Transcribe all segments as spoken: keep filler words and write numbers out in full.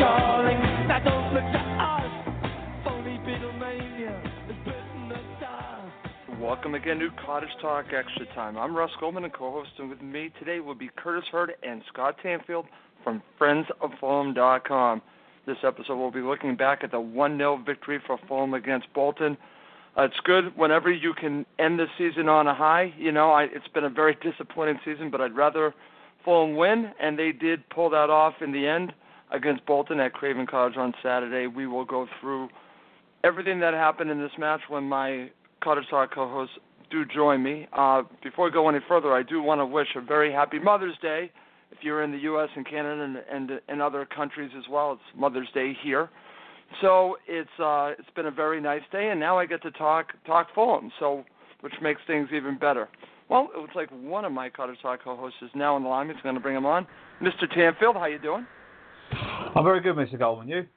calling. Now don't look to us. Phony Beatlemania is bitten the dust. Welcome again to Cottage Talk Extra Time. I'm Russ Goldman, and co-host, and with me today will be Curtis Hurd and Scott Tanfield from Friends of Fulham dot com. This episode we'll be looking back at the one nil victory for Fulham against Bolton. Uh, it's good whenever you can end the season on a high. You know, I, it's been a very disappointing season, but I'd rather Fulham win, and they did pull that off in the end against Bolton at Craven Cottage on Saturday. We will go through everything that happened in this match when my Cottage Talk co-hosts do join me. Uh, before we go any further, I do want to wish a very happy Mother's Day. If you're in the U S and Canada and, and, and other countries as well, it's Mother's Day here. So it's uh, it's been a very nice day, and now I get to talk talk Fulham, so which makes things even better. Well, it looks like one of my Cottage Talk co-hosts is now on the line. He's going to bring him on. Mister Tanfield, how you doing? I'm very good, Mister Goldman. You?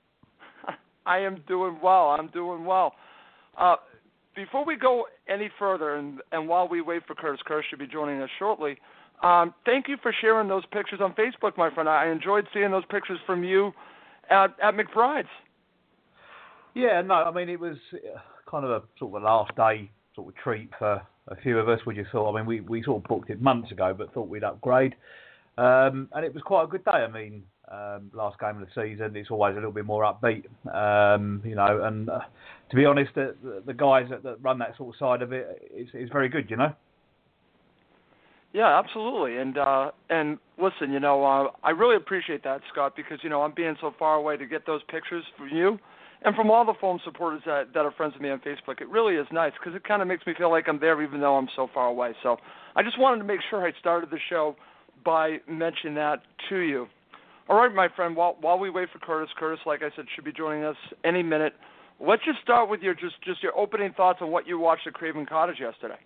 I am doing well. I'm doing well. Uh, before we go any further, and, and while we wait for Curtis, Curtis should be joining us shortly, um, thank you for sharing those pictures on Facebook, my friend. I enjoyed seeing those pictures from you at, at McBride's. Yeah, no, I mean, it was kind of a sort of a last day sort of treat for a few of us. We just thought, I mean, we, we sort of booked it months ago, but thought we'd upgrade. Um, and it was quite a good day. I mean, um, last game of the season, it's always a little bit more upbeat, um, you know. And uh, to be honest, the, the guys that, that run that sort of side of it, it's, it's very good, you know. Yeah, absolutely. And uh, and listen, you know, uh, I really appreciate that, Scott, because, you know, I'm being so far away to get those pictures from you and from all the Fulham supporters that, that are friends with me on Facebook. It really is nice because it kind of makes me feel like I'm there even though I'm so far away. So I just wanted to make sure I started the show by mentioning that to you. All right, my friend, while, while we wait for Curtis, Curtis, like I said, should be joining us any minute. Let's just start with your just, just your opening thoughts on what you watched at Craven Cottage yesterday.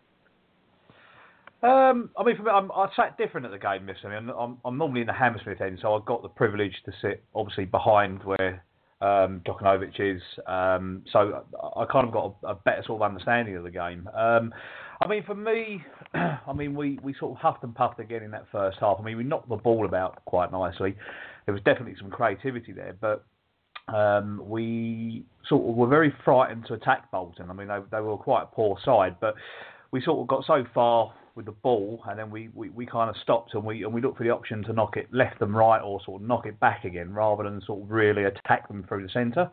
Um, I mean, for me, I'm, I sat different at the game this I mean, I'm, I'm normally in the Hammersmith end, so I've got the privilege to sit obviously behind where um, Djokanovic is. Um, so I kind of got a, a better sort of understanding of the game. Um, I mean, for me, I mean, we, we sort of huffed and puffed again in that first half. I mean, we knocked the ball about quite nicely. There was definitely some creativity there, but um, we sort of were very frightened to attack Bolton. I mean, they, they were quite a poor side, but we sort of got so far with the ball, and then we, we, we kind of stopped and we and we looked for the option to knock it left and right, or sort of knock it back again, rather than sort of really attack them through the centre.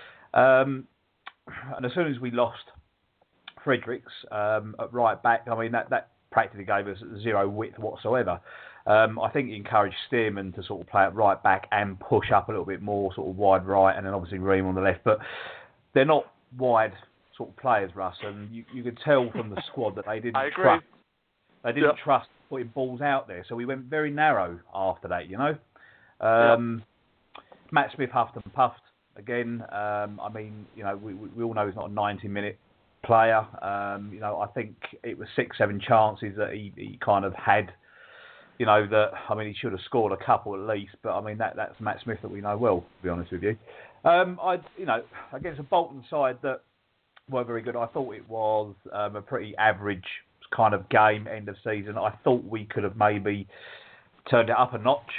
Um, and as soon as we lost Fredericks um, at right back, I mean that, that practically gave us zero width whatsoever. Um, I think it encouraged Stearman to sort of play at right back and push up a little bit more, sort of wide right, and then obviously Ream on the left. But they're not wide sort of players, Russ, and you, you could tell from the squad that they didn't I agree. trust. They didn't Yep. trust putting balls out there, so we went very narrow after that, you know. Um, yep. Matt Smith huffed and puffed again. Um, I mean, you know, we, we all know he's not a ninety-minute player. Um, you know, I think it was six, seven chances that he, he kind of had. You know, that I mean, he should have scored a couple at least, but I mean, that that's Matt Smith that we know well, to be honest with you. Um, I, you know, against a Bolton side that were very good, I thought it was um, a pretty average kind of game, end of season. I thought we could have maybe turned it up a notch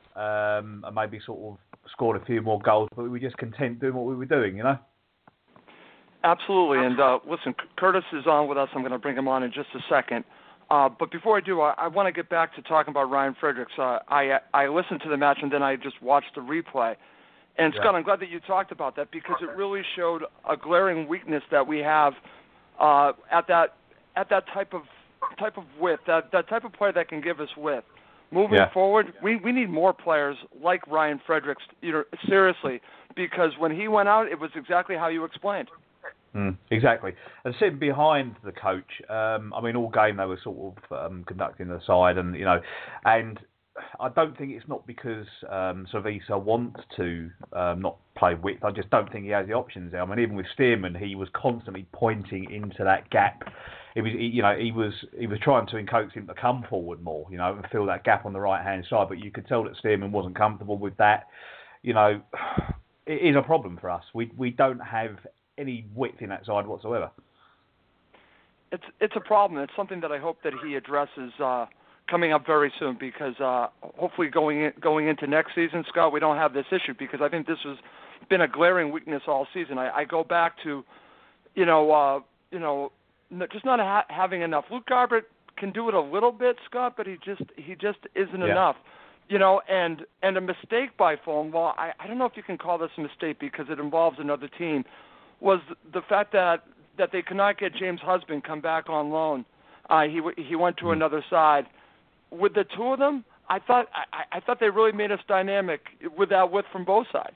um, and maybe sort of scored a few more goals, but we were just content doing what we were doing, you know? Absolutely. And uh, listen, Curtis is on with us. I'm going to bring him on in just a second. Uh, but before I do, I, I want to get back to talking about Ryan Fredericks. Uh, I I listened to the match and then I just watched the replay. And Yeah. Scott, I'm glad that you talked about that because it really showed a glaring weakness that we have uh, at that at that type of type of width, that that type of player that can give us width. Moving Yeah. forward, we, we need more players like Ryan Fredericks, you know, seriously, because when he went out, it was exactly how you explained. Mm, exactly. And sitting behind the coach, um, I mean, all game they were sort of um, conducting the side, and you know, and I don't think it's not because um, Savisa wants to um, not play width. I just don't think he has the options there. I mean, even with Stearman, he was constantly pointing into that gap. It was, he, you know, he was he was trying to coax him to come forward more, you know, and fill that gap on the right hand side. But you could tell that Stearman wasn't comfortable with that. You know, it is a problem for us. We we don't have any width in that side whatsoever. It's it's a problem. It's something that I hope that he addresses uh, coming up very soon because uh, hopefully going in, going into next season, Scott, we don't have this issue because I think this has been a glaring weakness all season. I, I go back to, you know, uh, you know, just not ha- having enough. Luke Garbutt can do it a little bit, Scott, but he just he just isn't yeah. enough. You know, and and a mistake by Fulham. Well, I, I don't know if you can call this a mistake because it involves another team. Was the fact that that they could not get James Husband come back on loan. Uh, he he went to mm. another side. With the two of them, I thought I, I thought they really made us dynamic with that width from both sides.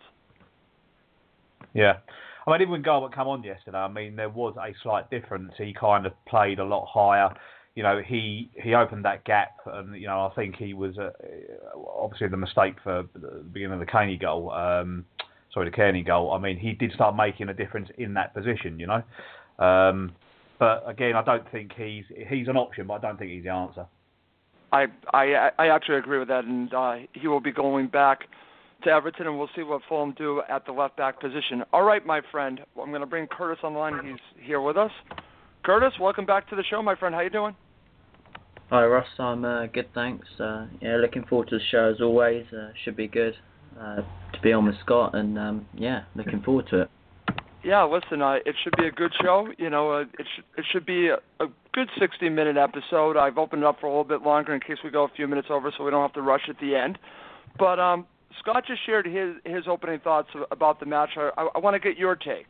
Yeah. I mean, even when Garbutt came on yesterday, I mean, there was a slight difference. He kind of played a lot higher. You know, he, he opened that gap, and you know, I think he was uh, obviously the mistake for the beginning of the Kearney goal. Um, sorry, the Kearney goal. I mean, he did start making a difference in that position. You know, um, but again, I don't think he's he's an option, but I don't think he's the answer. I I, I actually agree with that, and uh, he will be going back to Everton, and we'll see what Fulham do at the left back position. All right, my friend, I'm going to bring Curtis on the line. He's here with us. Curtis, welcome back to the show, my friend. How you doing? Hi, Ross. I'm uh, good, thanks. Uh, yeah, looking forward to the show as always. Uh, should be good uh, to be on with Scott, and um, yeah, looking forward to it. Yeah, listen, uh, it should be a good show. You know, uh, it should it should be a, a good sixty-minute episode. I've opened it up for a little bit longer in case we go a few minutes over, so we don't have to rush at the end. But um, Scott just shared his his opening thoughts about the match. I, I, I want to get your take.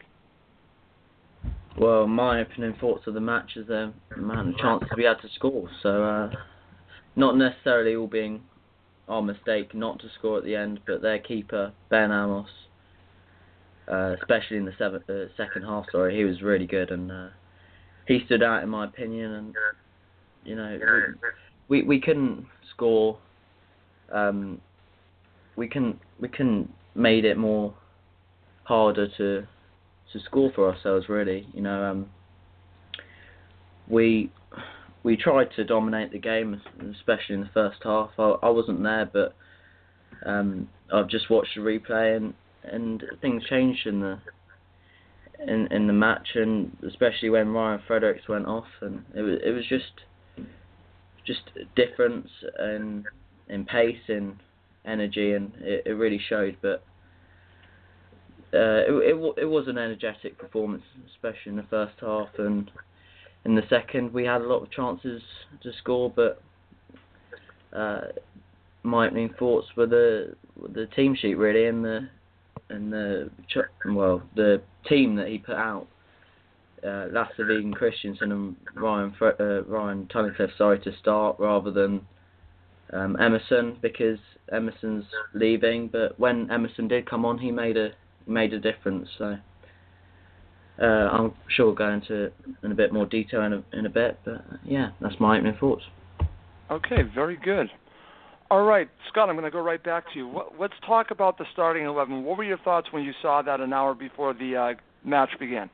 Well, my opening thoughts of the match is the amount of chances we had to score. So, uh, not necessarily all being our mistake not to score at the end, but their keeper, Ben Amos, uh, especially in the seventh, uh, second half, sorry, he was really good, and uh, he stood out in my opinion. And you know, we we, we couldn't score. Um, we can we can made it more harder to. to score for ourselves, really. You know, um, we we tried to dominate the game, especially in the first half. I, I wasn't there, but um, I've just watched the replay, and, and things changed in the in in the match, and especially when Ryan Fredericks went off, and it was it was just just a difference in in pace and energy, and it, it really showed. But Uh, it, it it was an energetic performance, especially in the first half, and in the second we had a lot of chances to score, but uh, my opening thoughts were the the team sheet really, and the and the well the team that he put out, uh, Lasse Vigen Christensen and Ryan uh, Ryan Tunnicliffe, sorry, to start rather than um, Emerson, because Emerson's leaving, but when Emerson did come on, he made a made a difference. So uh, I'm sure we'll go into it in a bit more detail in a, in a bit, but uh, yeah, that's my opening thoughts. Okay, very good. All right, Scott, I'm going to go right back to you. What, let's talk about the starting eleven. What were your thoughts when you saw that an hour before the uh, match began?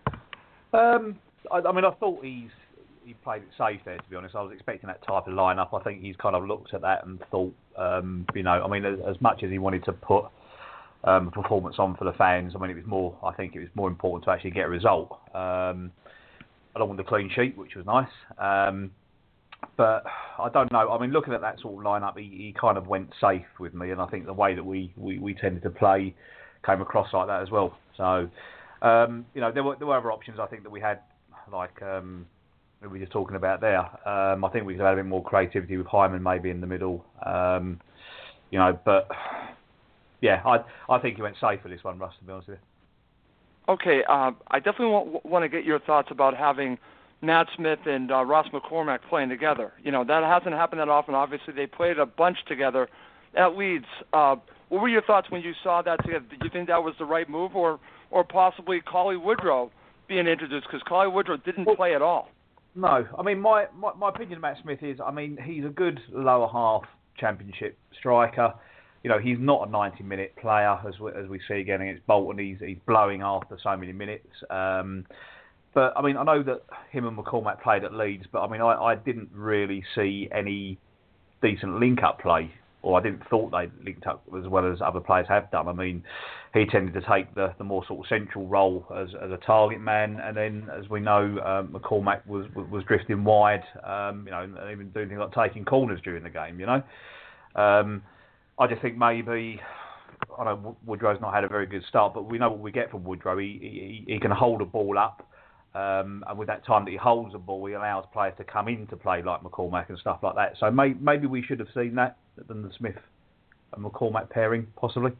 Um, I, I mean, I thought he's he played it safe there, to be honest. I was expecting that type of lineup. I think he's kind of looked at that and thought, um, you know, I mean, as, as much as he wanted to put Um, performance on for the fans. I mean, it was more. I think it was more important to actually get a result, um, along with the clean sheet, which was nice. Um, but I don't know. I mean, looking at that sort of lineup, he, he kind of went safe with me, and I think the way that we, we, we tended to play came across like that as well. So, um, you know, there were there were other options I think that we had, like um, we were just talking about there. Um, I think we could have had a bit more creativity with Hyman maybe in the middle. Um, you know, but. Yeah, I I think he went safe for this one, Russ, to be honest with you. Okay, uh, I definitely want, want to get your thoughts about having Matt Smith and uh, Ross McCormack playing together. You know, that hasn't happened that often. Obviously, they played a bunch together at Leeds. Uh, what were your thoughts when you saw that together? Did you think that was the right move, or, or possibly Collie Woodrow being introduced? Because Collie Woodrow didn't well, play at all. No, I mean, my, my, my opinion of Matt Smith is, I mean, he's a good lower half championship striker. You know, he's not a ninety-minute player, as we, as we see again against Bolton. He's he's blowing after so many minutes. Um, but, I mean, I know that him and McCormack played at Leeds, but, I mean, I, I didn't really see any decent link-up play or I didn't thought they linked up as well as other players have done. I mean, he tended to take the, the more sort of central role as, as a target man, and then, as we know, um, McCormack was was drifting wide, um, you know, and even doing things like taking corners during the game. You know, um, I just think maybe. I know Woodrow's not had a very good start, but we know what we get from Woodrow. He he, he can hold a ball up, um, and with that time that he holds the ball, he allows players to come into play like McCormack and stuff like that. So may, maybe we should have seen that than the Smith and McCormack pairing, possibly.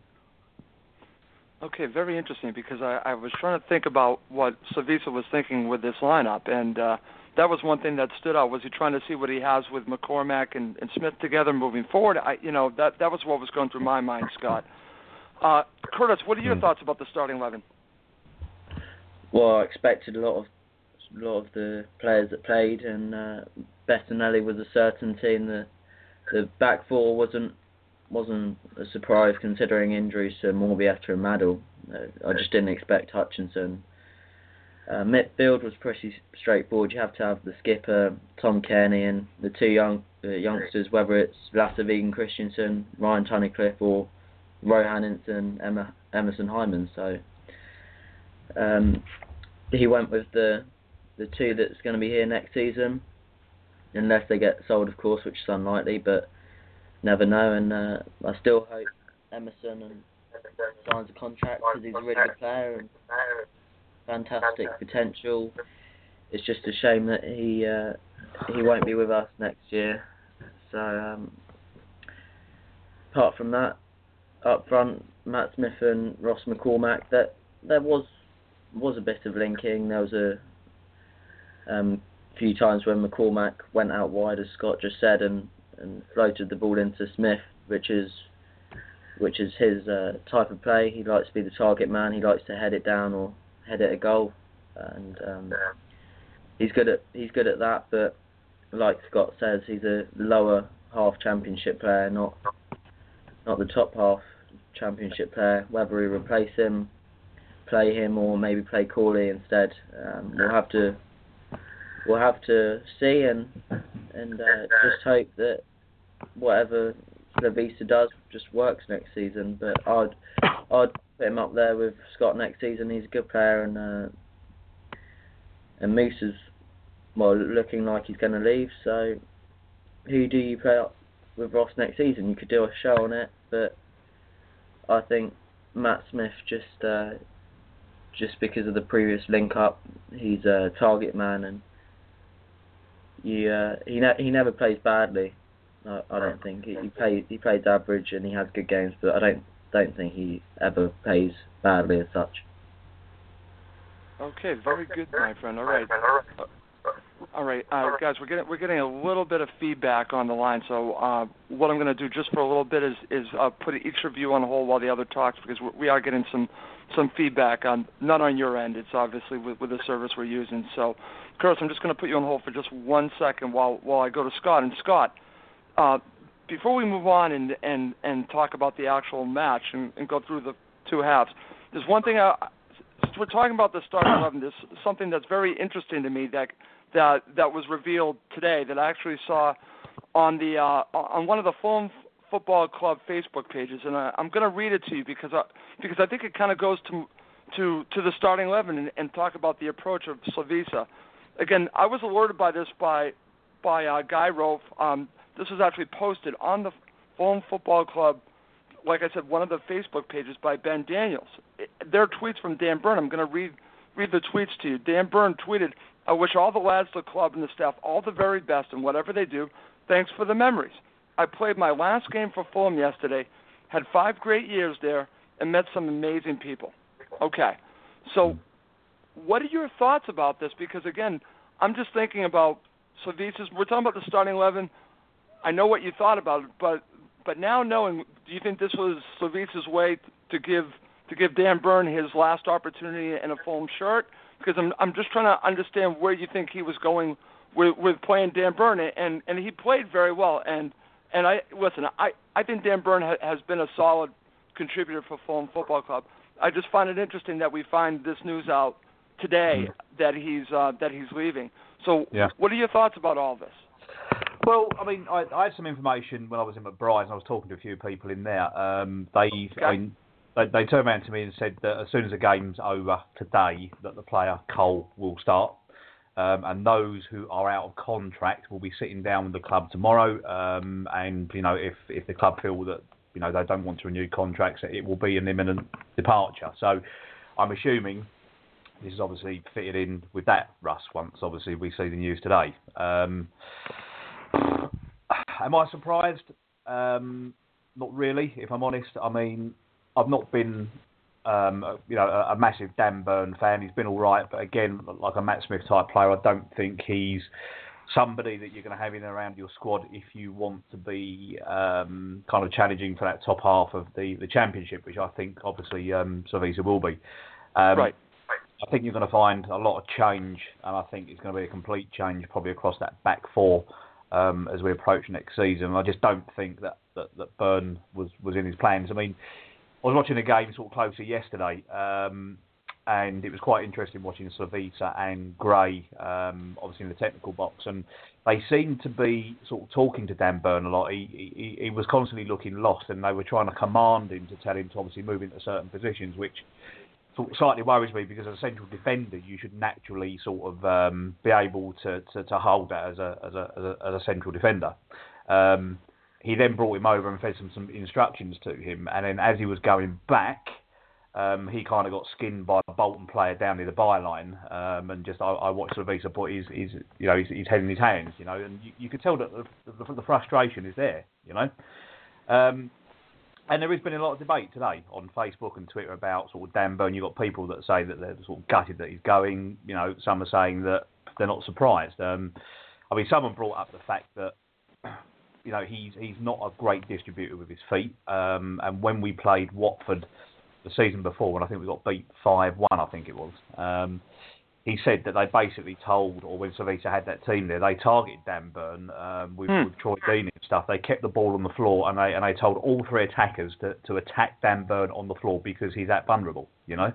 Okay, very interesting, because I, I was trying to think about what Slavisa was thinking with this lineup, and uh, that was one thing that stood out. Was he trying to see what he has with McCormack and, and Smith together moving forward? I, you know, that that was what was going through my mind, Scott. Uh, Curtis, what are your mm. thoughts about the starting eleven? Well, I expected a lot of a lot of the players that played, and uh, Bettinelli was a certainty, and the the back four wasn't wasn't a surprise considering injuries to Morbietta and Madel. Uh, I just didn't expect Hutchinson. Uh, midfield was pretty straightforward. You have to have the skipper, Tom Kearney, and the two young uh, youngsters, whether it's Lasse Vigen Christensen, Ryan Tunnicliffe, or Rohan Inson, Emma, Emerson Hyman. So um, he went with the the two that's going to be here next season, unless they get sold, of course, which is unlikely, but never know. And uh, I still hope Emerson and signs a contract, because he's a really good player and fantastic potential. It's just a shame that he uh, he won't be with us next year. So um, apart from that, up front, Matt Smith and Ross McCormack, that there was was a bit of linking. There was a um, few times when McCormack went out wide, as Scott just said, and, and floated the ball into Smith, which is which is his uh, type of play. He likes to be the target man. He likes to head it down or head it a goal, and um, he's good at he's good at that. But like Scott says, he's a lower half championship player, not not the top half championship player. Whether we replace him, play him, or maybe play Corley instead, um, we'll have to we'll have to see, and and uh, just hope that whatever Slavisa does just works next season. But I'd I'd put him up there with Scott next season. He's a good player, and uh, and Moose is well looking like he's going to leave. So who do you play up with Ross next season? You could do a show on it, but I think Matt Smith, just uh, just because of the previous link up, he's a target man, and you, uh, he ne- he never plays badly. I, I don't think he, he plays he plays average, and he has good games, but I don't don't think he ever plays badly as such. Okay, very good, my friend. All right. Uh, All right, uh, guys, we're getting we're getting a little bit of feedback on the line. So uh, what I'm going to do just for a little bit is is uh, put each of you on hold while the other talks, because we are getting some some feedback on not on your end. It's obviously with, with the service we're using. So, Curtis, I'm just going to put you on hold for just one second while while I go to Scott. And Scott, uh, before we move on and and and talk about the actual match and, and go through the two halves, there's one thing I, we're talking about the starting eleven. There's something that's very interesting to me that. that that was revealed today that I actually saw on the uh, on one of the Fulham Football Club Facebook pages, and I, I'm going to read it to you because I, because I think it kind of goes to to to the starting eleven and, and talk about the approach of Slavisa. Again, I was alerted by this by by uh, Guy Rofe. Um, this was actually posted on the Fulham Football Club, like I said, one of the Facebook pages by Ben Daniels. It, there are tweets from Dan Burn. I'm going to read read the tweets to you. Dan Burn tweeted, "I wish all the lads, the club, and the staff all the very best in whatever they do. Thanks for the memories. I played my last game for Fulham yesterday, had five great years there, and met some amazing people." Okay, so what are your thoughts about this? Because, again, I'm just thinking about Slavisa's. We're talking about the starting eleven. I know what you thought about it, but but now knowing, do you think this was Slavisa's way to give to give Dan Burn his last opportunity in a Fulham shirt? Because I'm I'm just trying to understand where you think he was going with with playing Dan Burn, and and he played very well. And and I listen, I, I think Dan Burn ha, has been a solid contributor for Fulham Football Club. I just find it interesting that we find this news out today mm. that he's uh, that he's leaving. So yeah. What are your thoughts about all this? Well, I mean, I, I had some information when I was in McBride's and I was talking to a few people in there. Um, they, okay. I mean, they, they turned around to me and said that as soon as the game's over today, that the player Cole will start. Um, and those who are out of contract will be sitting down with the club tomorrow. Um, and, you know, if, if the club feel that, you know, they don't want to renew contracts, it will be an imminent departure. So I'm assuming this is obviously fitted in with that, Russ, once obviously we see the news today. Um, am I surprised? Um, not really, if I'm honest. I mean, I've not been, um, a, you know, a, a massive Dan Burn fan. He's been all right, but again, like a Matt Smith type player, I don't think he's somebody that you're going to have in and around your squad if you want to be um, kind of challenging for that top half of the, the championship, which I think obviously um, Slavisa will be. Um, right. I think you're going to find a lot of change, and I think it's going to be a complete change probably across that back four um, as we approach next season. I just don't think that, that, that Byrne was, was in his plans. I mean, I was watching the game sort of closer yesterday, um, and it was quite interesting watching Slavisa and Gray, um, obviously in the technical box, and they seemed to be sort of talking to Dan Byrne a lot. He, he, he was constantly looking lost, and they were trying to command him to tell him to obviously move into certain positions, which sort of slightly worries me because as a central defender, you should naturally sort of um, be able to, to, to hold that as a as a as a, as a central defender. Um, he then brought him over and fed some, some instructions to him, and then as he was going back, um, he kind of got skinned by a Bolton player down near the byline, um, and just I, I watched Slavisa put his, his you know his, his head in his hands, you know, and you, you could tell that the, the, the frustration is there, you know. Um, And there has been a lot of debate today on Facebook and Twitter about sort of Dan Byrne. You've got people that say that they're sort of gutted that he's going. You know, some are saying that they're not surprised. Um, I mean, someone brought up the fact that, you know, he's he's not a great distributor with his feet. Um, and when we played Watford the season before, when I think we got beat five one, I think it was, um, he said that they basically told, or when Slavisa had that team there, they targeted Dan Byrne um, with, hmm. with Troy Deeney and stuff. They kept the ball on the floor, and they and they told all three attackers to, to attack Dan Byrne on the floor because he's that vulnerable, you know.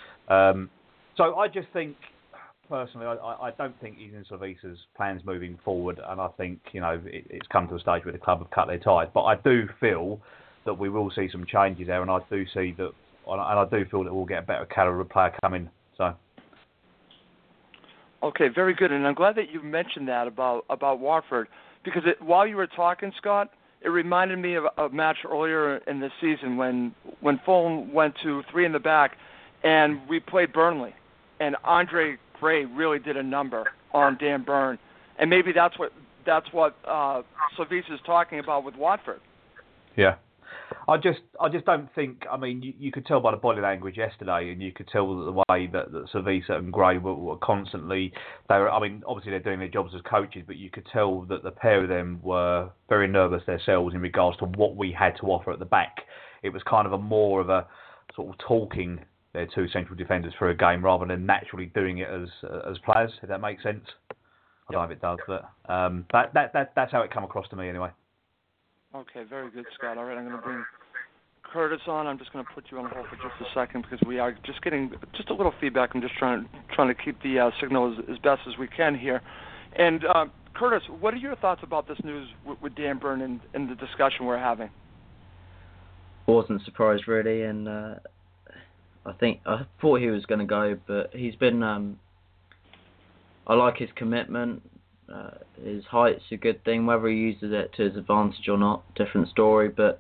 Um, so I just think, personally, I, I don't think he's in Slavisa's plans moving forward, and I think, you know, it, it's come to a stage where the club have cut their ties. But I do feel that we will see some changes there, and I do see that, and I do feel that we'll get a better caliber player coming. So. Okay, very good, and I'm glad that you mentioned that about about Watford, because it, while you were talking, Scott, it reminded me of a match earlier in the season when when Fulham went to three in the back, and we played Burnley, and Andre Gray really did a number on Dan Byrne, and maybe that's what that's what uh, Slavisa is talking about with Watford. Yeah. I just, I just don't think. I mean, you, you could tell by the body language yesterday, and you could tell the way that, that Slavisa and Gray were, were constantly. They were. I mean, obviously they're doing their jobs as coaches, but you could tell that the pair of them were very nervous themselves in regards to what we had to offer at the back. It was kind of a more of a sort of talking their two central defenders through a game rather than naturally doing it as as players. If that makes sense. I don't know if it does, but um, that, that that that's how it come across to me anyway. Okay, very good, Scott. All right, I'm going to bring Curtis on. I'm just going to put you on hold for just a second because we are just getting just a little feedback. I'm just trying trying to keep the uh, signal as, as best as we can here. And uh, Curtis, what are your thoughts about this news with, with Dan Byrne and, and the discussion we're having? I wasn't surprised really, and uh, I think I thought he was going to go, but he's been. Um, I like his commitment. Uh, his height's a good thing. Whether he uses it to his advantage or not, different story. But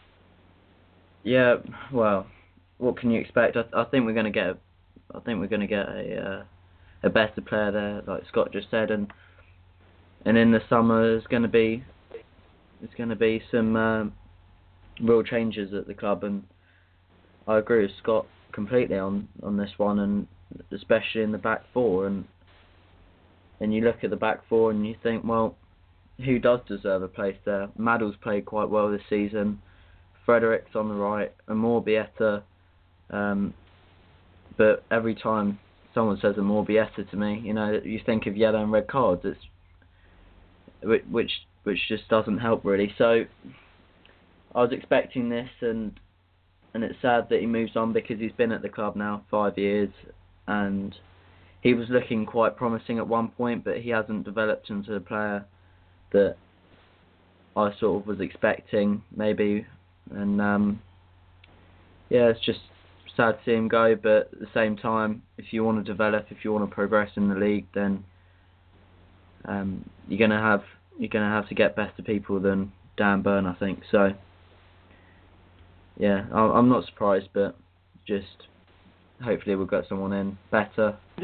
yeah, well, what can you expect? I, I think we're going to get. A, I think we're going to get a uh, a better player there, like Scott just said, and and in the summer there's going to be there's going to be some um, real changes at the club, and I agree with Scott completely on, on this one, and especially in the back four. And and you look at the back four and you think, well, who does deserve a place there? Maddle's played quite well this season. Fredericks on the right, Amor-Bieta. Um, but every time someone says Amor-Bieta to me, you know, you think of yellow and red cards. It's which which just doesn't help really. So I was expecting this, and and it's sad that he moves on because he's been at the club now five years, and he was looking quite promising at one point, but he hasn't developed into the player that I sort of was expecting, maybe. And um, yeah, it's just sad to see him go. But at the same time, if you want to develop, if you want to progress in the league, then um, you're gonna have you're gonna have to get better people than Dan Burn, I think. So yeah, I'm not surprised, but just hopefully we'll get someone in better. Yeah.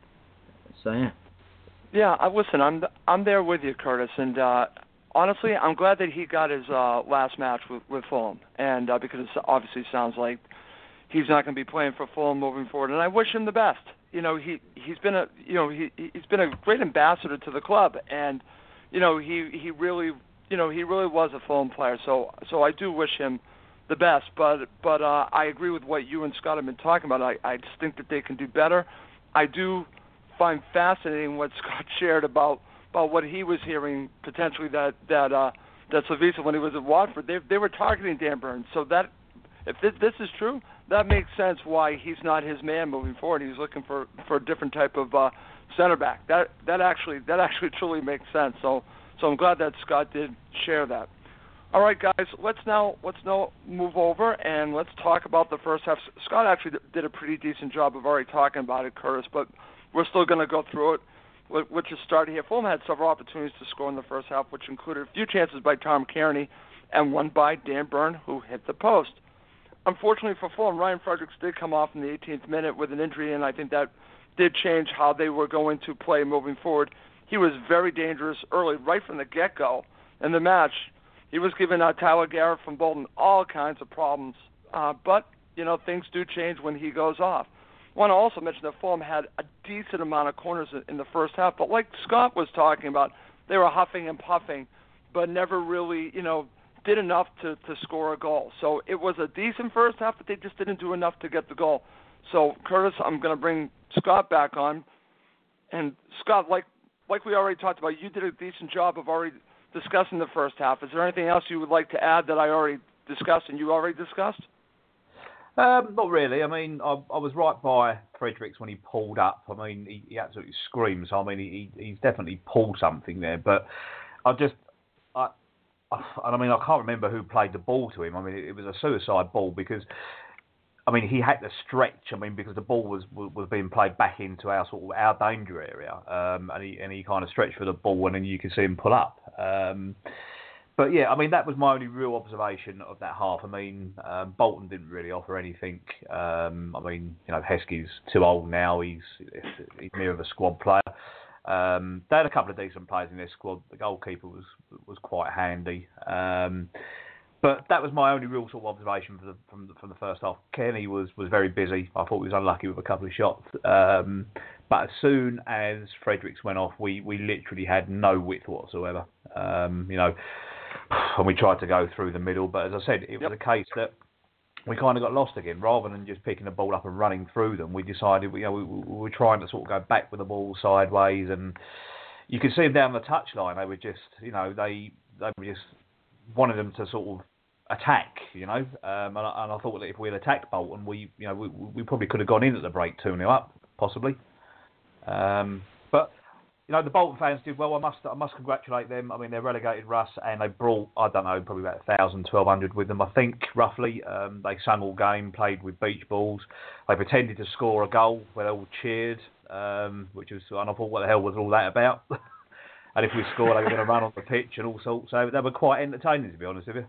So yeah. Yeah, I listen. I'm I'm there with you, Curtis, and uh, honestly, I'm glad that he got his uh, last match with with Fulham, and uh, because it obviously sounds like he's not going to be playing for Fulham moving forward, and I wish him the best. You know, he he's been a you know he he's been a great ambassador to the club, and you know he he really you know he really was a Fulham player. So so I do wish him the best, but but uh, I agree with what you and Scott have been talking about. I I just think that they can do better. I do find fascinating what Scott shared about about what he was hearing potentially that that uh, that Slavisa, when he was at Watford, they they were targeting Dan Burns. So that if this, this is true, that makes sense why he's not his man moving forward. He's looking for, for a different type of uh, center back. That that actually that actually truly makes sense. So so I'm glad that Scott did share that. All right, guys, let's now let's now move over and let's talk about the first half. Scott actually did a pretty decent job of already talking about it, Curtis, but we're still going to go through it. Which is started here. Fulham had several opportunities to score in the first half, which included a few chances by Tom Kearney and one by Dan Burn, who hit the post. Unfortunately for Fulham, Ryan Fredericks did come off in the eighteenth minute with an injury, and I think that did change how they were going to play moving forward. He was very dangerous early, right from the get-go in the match. He was giving uh, Tyler Garrett from Bolton all kinds of problems, uh, but, you know, things do change when he goes off. I want to also mention that Fulham had a decent amount of corners in the first half, but like Scott was talking about, they were huffing and puffing, but never really, you know, did enough to, to score a goal. So it was a decent first half, but they just didn't do enough to get the goal. So, Curtis, I'm going to bring Scott back on. And, Scott, like like we already talked about, you did a decent job of already discussing the first half. Is there anything else you would like to add that I already discussed and you already discussed? Um, not really. I mean, I, I was right by Fredericks when he pulled up. I mean, he, he absolutely screams. So, I mean, he, he's definitely pulled something there. But I just, I, I mean, I can't remember who played the ball to him. I mean, it, it was a suicide ball because, I mean, he had to stretch. I mean, because the ball was was being played back into our sort of our danger area, um, and he and he kind of stretched for the ball, and then you could see him pull up. Um, But yeah, I mean, that was my only real observation of that half. I mean, um, Bolton didn't really offer anything. Um, I mean, you know, Heskey's too old now. He's he's more of a squad player. Um, they had a couple of decent players in their squad. The goalkeeper was was quite handy. Um, but that was my only real sort of observation from the from the, from the first half. Kearney was, was very busy. I thought he was unlucky with a couple of shots. Um, but as soon as Fredericks went off, we, we literally had no width whatsoever. Um, you know. And we tried to go through the middle, but as I said, it was Yep. a case that we kind of got lost again. Rather than just picking the ball up and running through them, we decided, you know, we, we were trying to sort of go back with the ball sideways, and you could see them down the touchline. They were just, you know, they they were just wanted them to sort of attack, you know. Um, and, I, and I thought that if we had attacked Bolton, we, you know, we, we probably could have gone in at the break two nil up, possibly. Um, but. You know, the Bolton fans did well. I must I must congratulate them. I mean, they relegated Russ, and they brought, I don't know, probably about one thousand, twelve hundred with them, I think, roughly. Um, they sung all game, played with beach balls. They pretended to score a goal where they all cheered, um, which was, and I thought, what the hell was all that about? And if we scored, they were going to run on the pitch and all sorts. So they were quite entertaining, to be honest with you.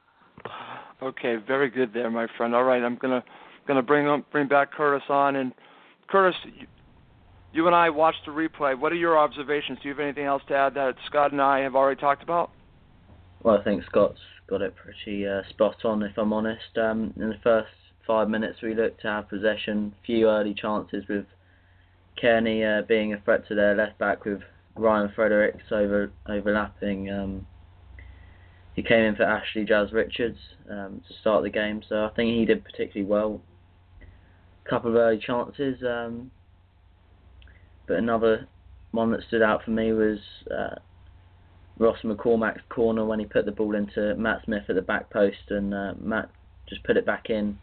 Okay, very good there, my friend. All right, I'm gonna gonna bring on, bring back Curtis on, and Curtis. You, You and I watched the replay. What are your observations? Do you have anything else to add that Scott and I have already talked about? Well, I think Scott's got it pretty uh, spot on, if I'm honest. Um, in the first five minutes, we looked to have possession, few early chances with Kearney uh, being a threat to their left back with Ryan Fredericks over overlapping. Um, he came in for Ashley Jazz Richards um, to start the game, so I think he did particularly well. A couple of early chances. Um, But another one that stood out for me was uh, Ross McCormack's corner when he put the ball into Matt Smith at the back post, and uh, Matt just put it back in.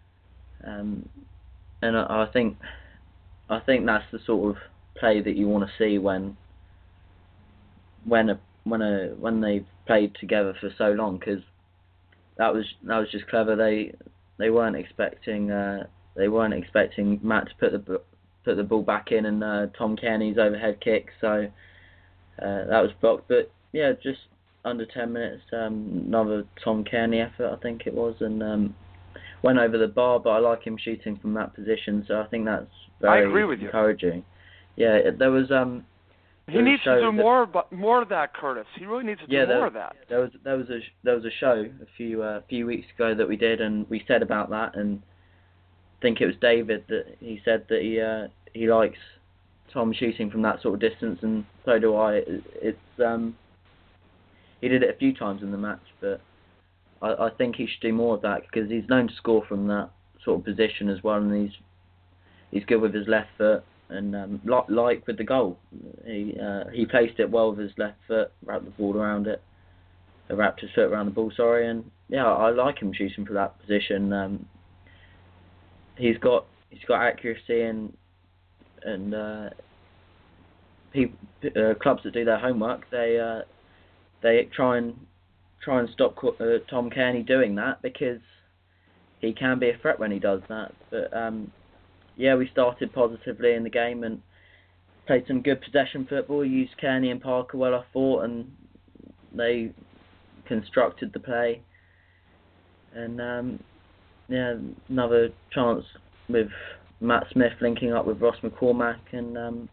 Um, and I, I think I think that's the sort of play that you want to see when when a when a when they played together for so long, because that was that was just clever. They they weren't expecting uh, they weren't expecting Matt to put the put the ball back in and uh, Tom Cairney's overhead kick, so uh, that was blocked. But yeah, just under ten minutes, um, another Tom Cairney effort, I think it was, and um, went over the bar. But I like him shooting from that position, so I think that's very I agree with you. encouraging. Yeah, there was um. He needs to do more, but more of that, Curtis. He really needs to yeah, do there, more of that. There was there was a there was a show a few uh, few weeks ago that we did, and we said about that, and I think it was David that he said that he uh, he likes Tom shooting from that sort of distance, and so do I. It's um he did it a few times in the match, but I, I think he should do more of that because he's known to score from that sort of position as well, and he's he's good with his left foot. And um, like, like with the goal, he uh, he placed it well with his left foot, wrapped the ball around it, uh, wrapped his foot around the ball. Sorry, and yeah, I like him shooting for that position. Um, he's got he's got accuracy, and and uh, people, uh, clubs that do their homework, they uh, they try and try and stop uh, Tom Cairney doing that because he can be a threat when he does that. But um, yeah, we started positively in the game and played some good possession football, used Cairney and Parker well, I thought, and they constructed the play. And um, yeah, another chance with Matt Smith linking up with Ross McCormack, and um,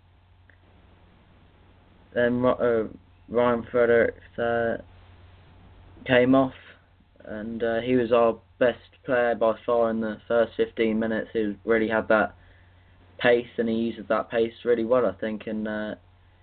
then uh, Ryan Fredericks uh, came off, and uh, he was our best player by far in the first fifteen minutes. He really had that pace, and he uses that pace really well, I think. And uh,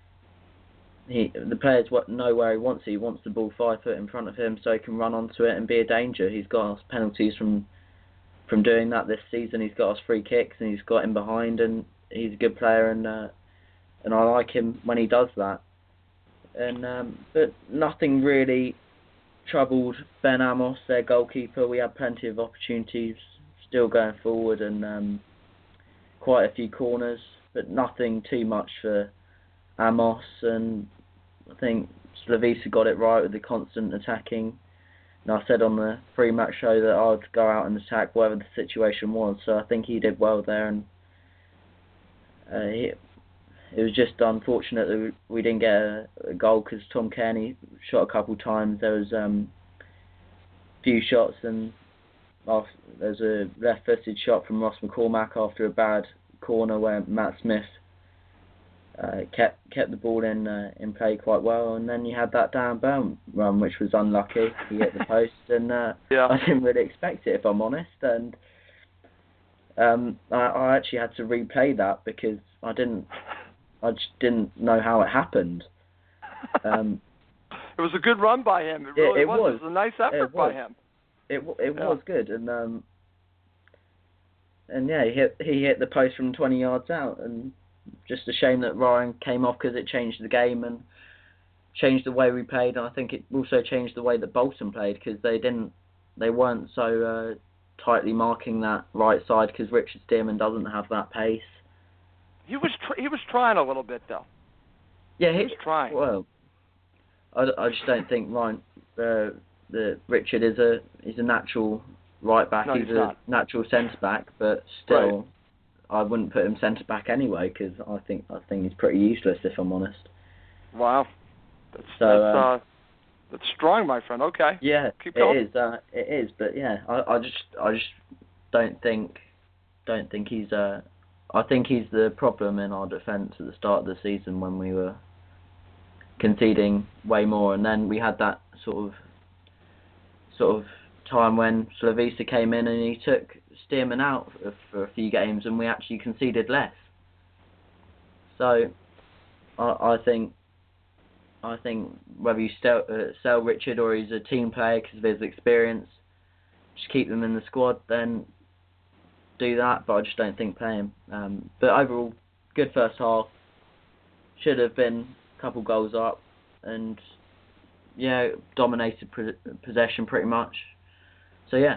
he, the players know where he wants it. He wants the ball five foot in front of him so he can run onto it and be a danger. He's got us penalties from from doing that this season. He's got us free kicks, and he's got him behind, and he's a good player, and uh, and I like him when he does that. And um, but nothing really troubled Ben Amos, their goalkeeper. We had plenty of opportunities still going forward, and um, quite a few corners, but nothing too much for Amos. And I think Slavisa got it right with the constant attacking. And I said on the pre-match show that I'd go out and attack whatever the situation was, so I think he did well there. And uh, he, it was just unfortunate that we didn't get a, a goal because Tom Cairney shot a couple times. There was um, a few shots, and off, there was a left-footed shot from Ross McCormack after a bad corner where Matt Smith uh, kept kept the ball in uh, in play quite well. And then you had that Dan Burn run, which was unlucky. He hit the post, and uh, yeah. I didn't really expect it, if I'm honest. And um, I, I actually had to replay that because I didn't. I just didn't know how it happened. Um, it was a good run by him. It really it, it was. was. It was a nice effort by him. It it yeah. was good, and um, and yeah, he hit he hit the post from twenty yards out, and just a shame that Ryan came off because it changed the game and changed the way we played. And I think it also changed the way that Bolton played because they didn't, they weren't so uh, tightly marking that right side because Richard Stearman doesn't have that pace. He was tr- he was trying a little bit though. Yeah, he, he was trying. Well, I, I just don't think Ryan, uh, the Richard is a is a natural right back. No, he's, he's a not. natural centre back, but still, right. I wouldn't put him centre back anyway because I think I think he's pretty useless if I'm honest. Wow, that's so, that's, um, uh, that's strong, my friend. Okay. Yeah, Keep going. it is. Uh, it is, but yeah, I, I just I just don't think don't think he's uh I think he's the problem in our defence at the start of the season when we were conceding way more, and then we had that sort of sort of time when Slavisa came in and he took Stearman out for, for a few games, and we actually conceded less. So I, I think I think whether you sell, uh, sell Richard or he's a team player because of his experience, just keep them in the squad, then do that, but I just don't think play him. Um, but overall, good first half. Should have been a couple goals up, and yeah, dominated pre- possession pretty much. So yeah.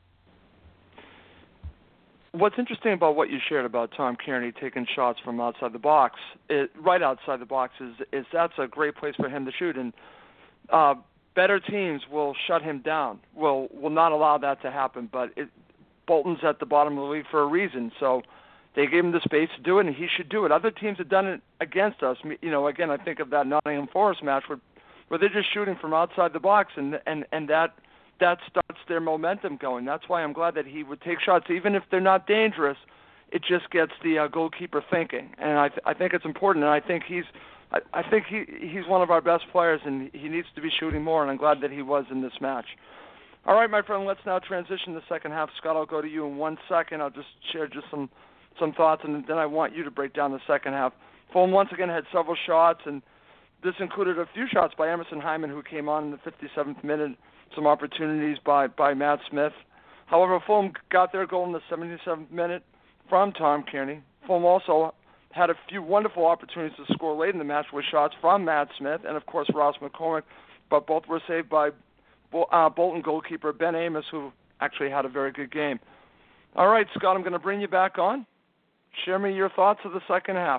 What's interesting about what you shared about Tom Cairney taking shots from outside the box, it, right outside the box, is is that's a great place for him to shoot. And uh, better teams will shut him down. Will will not allow that to happen. But it, Bolton's at the bottom of the league for a reason. So they gave him the space to do it, and he should do it. Other teams have done it against us. You know, again, I think of that Nottingham Forest match where, where they're just shooting from outside the box, and and and that that starts their momentum going. That's why I'm glad that he would take shots, even if they're not dangerous. It just gets the uh, goalkeeper thinking, and I th- I think it's important. And I think he's I, I think he he's one of our best players, and he needs to be shooting more. And I'm glad that he was in this match. All right, my friend, let's now transition to the second half. Scott, I'll go to you in one second. I'll just share just some some thoughts, and then I want you to break down the second half. Fulham once again had several shots, and this included a few shots by Emerson Hyman, who came on in the fifty-seventh minute, some opportunities by, by Matt Smith. However, Fulham got their goal in the seventy-seventh minute from Tom Kearney. Fulham also had a few wonderful opportunities to score late in the match with shots from Matt Smith and, of course, Ross McCormick, but both were saved by uh, Bolton goalkeeper Ben Amos, who actually had a very good game. All right, Scott, I'm going to bring you back on. Share me your thoughts of the second half.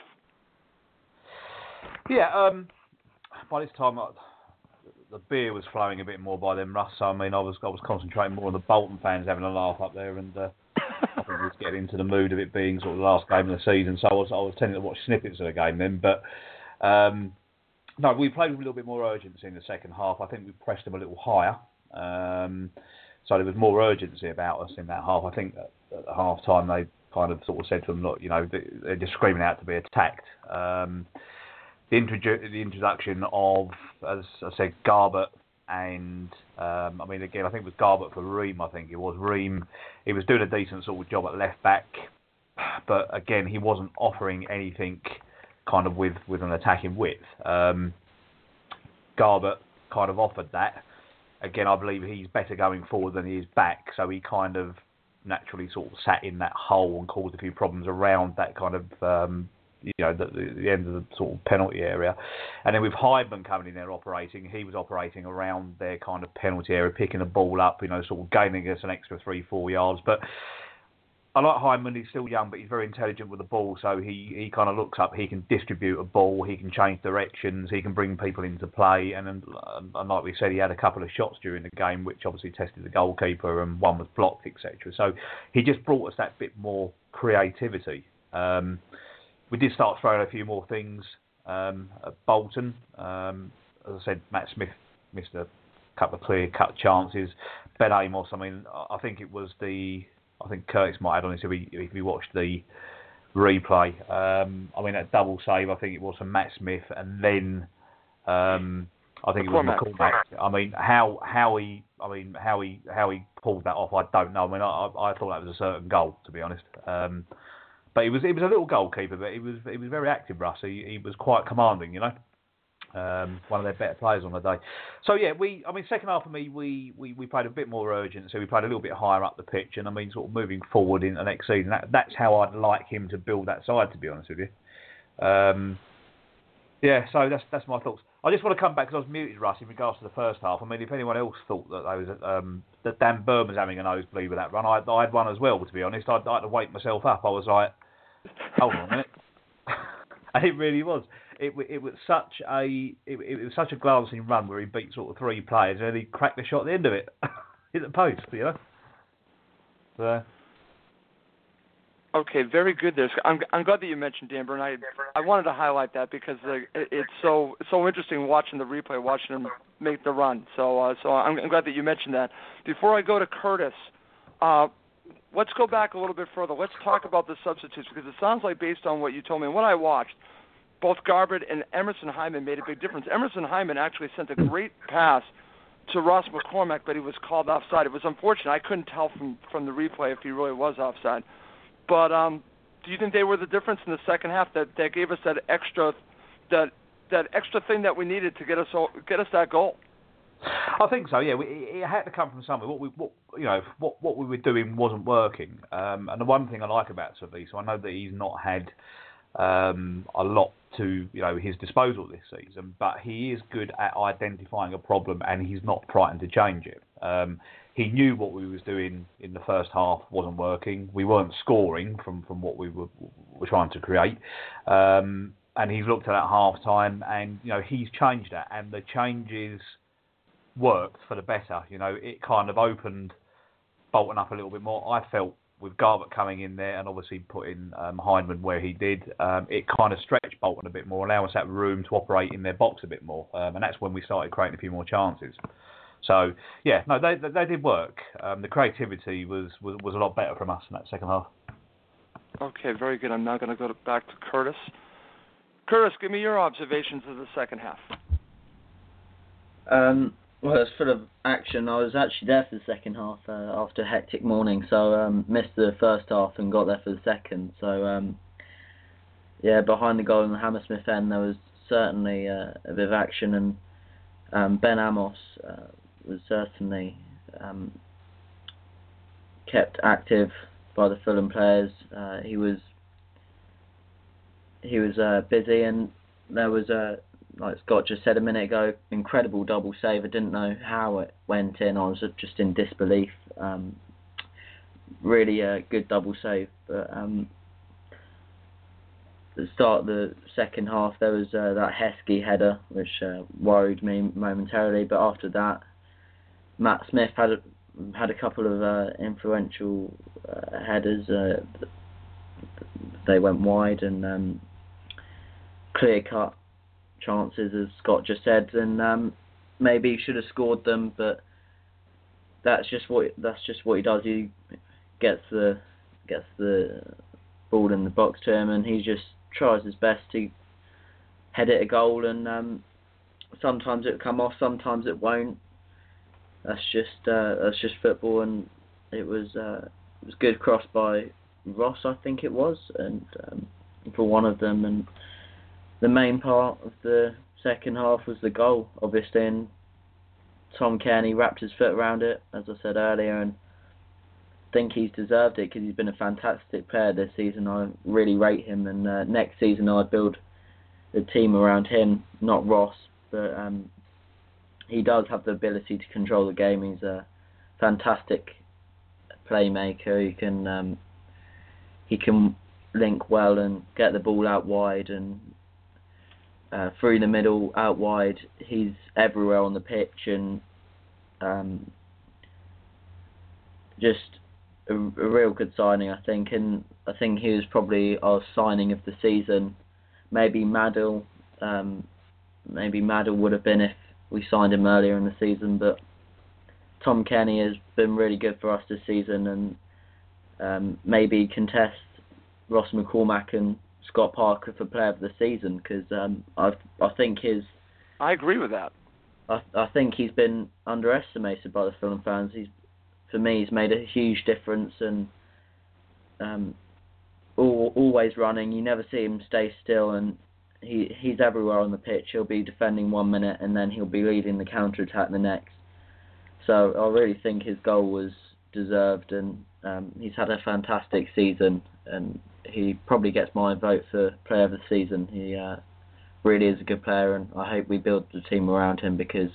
Yeah, um, by this time, I, the beer was flowing a bit more by then, Russ. So, I mean, I was I was concentrating more on the Bolton fans having a laugh up there, and uh, I think we was getting into the mood of it being sort of the last game of the season. So I was I was tending to watch snippets of the game then. But um, no, we played with a little bit more urgency in the second half. I think we pressed them a little higher. Um, so there was more urgency about us in that half. I think at, at the half time they kind of sort of said to them, look, you know, they're just screaming out to be attacked. Um, the, introdu- the introduction of, as I said, Garbett and, um, I mean, again, I think it was Garbett for Ream, I think it was. Ream, he was doing a decent sort of job at left back, but again, he wasn't offering anything kind of with, with an attacking width. Um, Garbett kind of offered that. Again, I believe he's better going forward than he is back, so he kind of naturally sort of sat in that hole and caused a few problems around that kind of, um, you know, the, the end of the sort of penalty area. And then with Hyman coming in there operating, he was operating around their kind of penalty area, picking the ball up, you know, sort of gaining us an extra three, four yards. But I like Hyman, he's still young, but he's very intelligent with the ball, so he, he kind of looks up, he can distribute a ball, he can change directions, he can bring people into play, and, and, and like we said, he had a couple of shots during the game, which obviously tested the goalkeeper, and one was blocked, et cetera. So he just brought us that bit more creativity. Um, we did start throwing a few more things um, at Bolton. Um, as I said, Matt Smith missed a couple of clear-cut chances. Ben Amos, I mean, I think it was the... I think Curtis might add on this if we, if we watched the replay. Um, I mean, that double save, I think it was from Matt Smith, and then um, I think it was McCormack. I mean, how how he, I mean, how he how he pulled that off, I don't know. I mean, I, I thought that was a certain goal, to be honest. Um, but it was it was a little goalkeeper, but he was he was very active, Russ. He, he was quite commanding, you know. Um, one of their better players on the day. So yeah, we. I mean, second half for me, we, we, we played a bit more urgent. So we played a little bit higher up the pitch, and I mean, sort of moving forward in the next season. That, that's how I'd like him to build that side, to be honest with you. Um, yeah, so that's that's my thoughts. I just want to come back because I was muted, Russ, in regards to the first half. I mean, if anyone else thought that I was um, that Dan Burn was having a nosebleed with that run, I, I had one as well. To be honest, I, I had to wake myself up. I was like, hold on a minute, and it really was. It, it was such a it, it was such a glancing run where he beat sort of three players and he cracked the shot at the end of it, hit the post, you know. So. Okay, very good there. I'm I'm glad that you mentioned Dan Burn. I I wanted to highlight that because uh, it, it's so it's so interesting watching the replay, watching him make the run. So uh, so I'm, I'm glad that you mentioned that. Before I go to Curtis, uh, let's go back a little bit further. Let's talk about the substitutes because it sounds like based on what you told me and what I watched, both Garbett and Emerson Hyman made a big difference. Emerson Hyman actually sent a great pass to Ross McCormack, but he was called offside. It was unfortunate. I couldn't tell from, from the replay if he really was offside. But um, do you think they were the difference in the second half that, that gave us that extra that that extra thing that we needed to get us get us that goal? I think so. Yeah, we, it had to come from somewhere. What we, what, you know, what what we were doing wasn't working. Um, and the one thing I like about Saviso, I know that he's not had um, a lot to you know his disposal this season, but he is good at identifying a problem and he's not frightened to change it. Um, he knew what we was doing in the first half wasn't working. We weren't scoring from, from what we were, were trying to create, um, and he's looked at that half time and you know he's changed that, and the changes worked for the better. You know, it kind of opened Bolton up a little bit more. I felt with Garbutt coming in there and obviously putting um, Hindman where he did, um, it kind of stretched Bolton a bit more, allowing us that room to operate in their box a bit more. Um, and that's when we started creating a few more chances. So, yeah, no, they they, they did work. Um, the creativity was, was, was a lot better from us in that second half. Okay, very good. I'm now going to go to, back to Curtis. Curtis, give me your observations of the second half. Um, well, it's full of action. I was actually there for the second half uh, after a hectic morning, so um, missed the first half and got there for the second. So, um, yeah, behind the goal in the Hammersmith end, there was certainly uh, a bit of action, and um, Ben Amos uh, was certainly um, kept active by the Fulham players. Uh, he was he was uh, busy, and there was a, like Scott just said a minute ago, incredible double save. I didn't know how it went in. I was just in disbelief. Um, really a good double save. But um, at the start of the second half, there was uh, that Heskey header, which uh, worried me momentarily. But after that, Matt Smith had a, had a couple of uh, influential uh, headers. Uh, they went wide and um, clear-cut chances, as Scott just said, and um, maybe he should have scored them, but that's just what that's just what he does. He gets the gets the ball in the box to him, and he just tries his best to head it a goal. And um, sometimes it'll come off, sometimes it won't. That's just uh, that's just football, and it was uh, it was good cross by Ross, I think it was, and um, for one of them, and the main part of the second half was the goal, obviously, and Tom Cairney wrapped his foot around it, as I said earlier, and I think he's deserved it because he's been a fantastic player this season. I really rate him, and uh, next season I'd build the team around him, not Ross, but um, he does have the ability to control the game. He's a fantastic playmaker. He can um, he can link well and get the ball out wide and Uh, through the middle, out wide. He's everywhere on the pitch, and um, just a, a real good signing, I think. And I think he was probably our signing of the season. Maybe Maddell, um, maybe Maddell would have been if we signed him earlier in the season. But Tom Cairney has been really good for us this season, and um, maybe contest Ross McCormack and Scott Parker for Player of the Season, because um, I I think his I agree with that. I I think he's been underestimated by the Fulham fans. He's for me he's made a huge difference, and um, all, always running. You never see him stay still, and he he's everywhere on the pitch. He'll be defending one minute, and then he'll be leading the counter attack the next. So I really think his goal was deserved, and um, he's had a fantastic season, and he probably gets my vote for Player of the Season. He uh, really is a good player, and I hope we build the team around him, because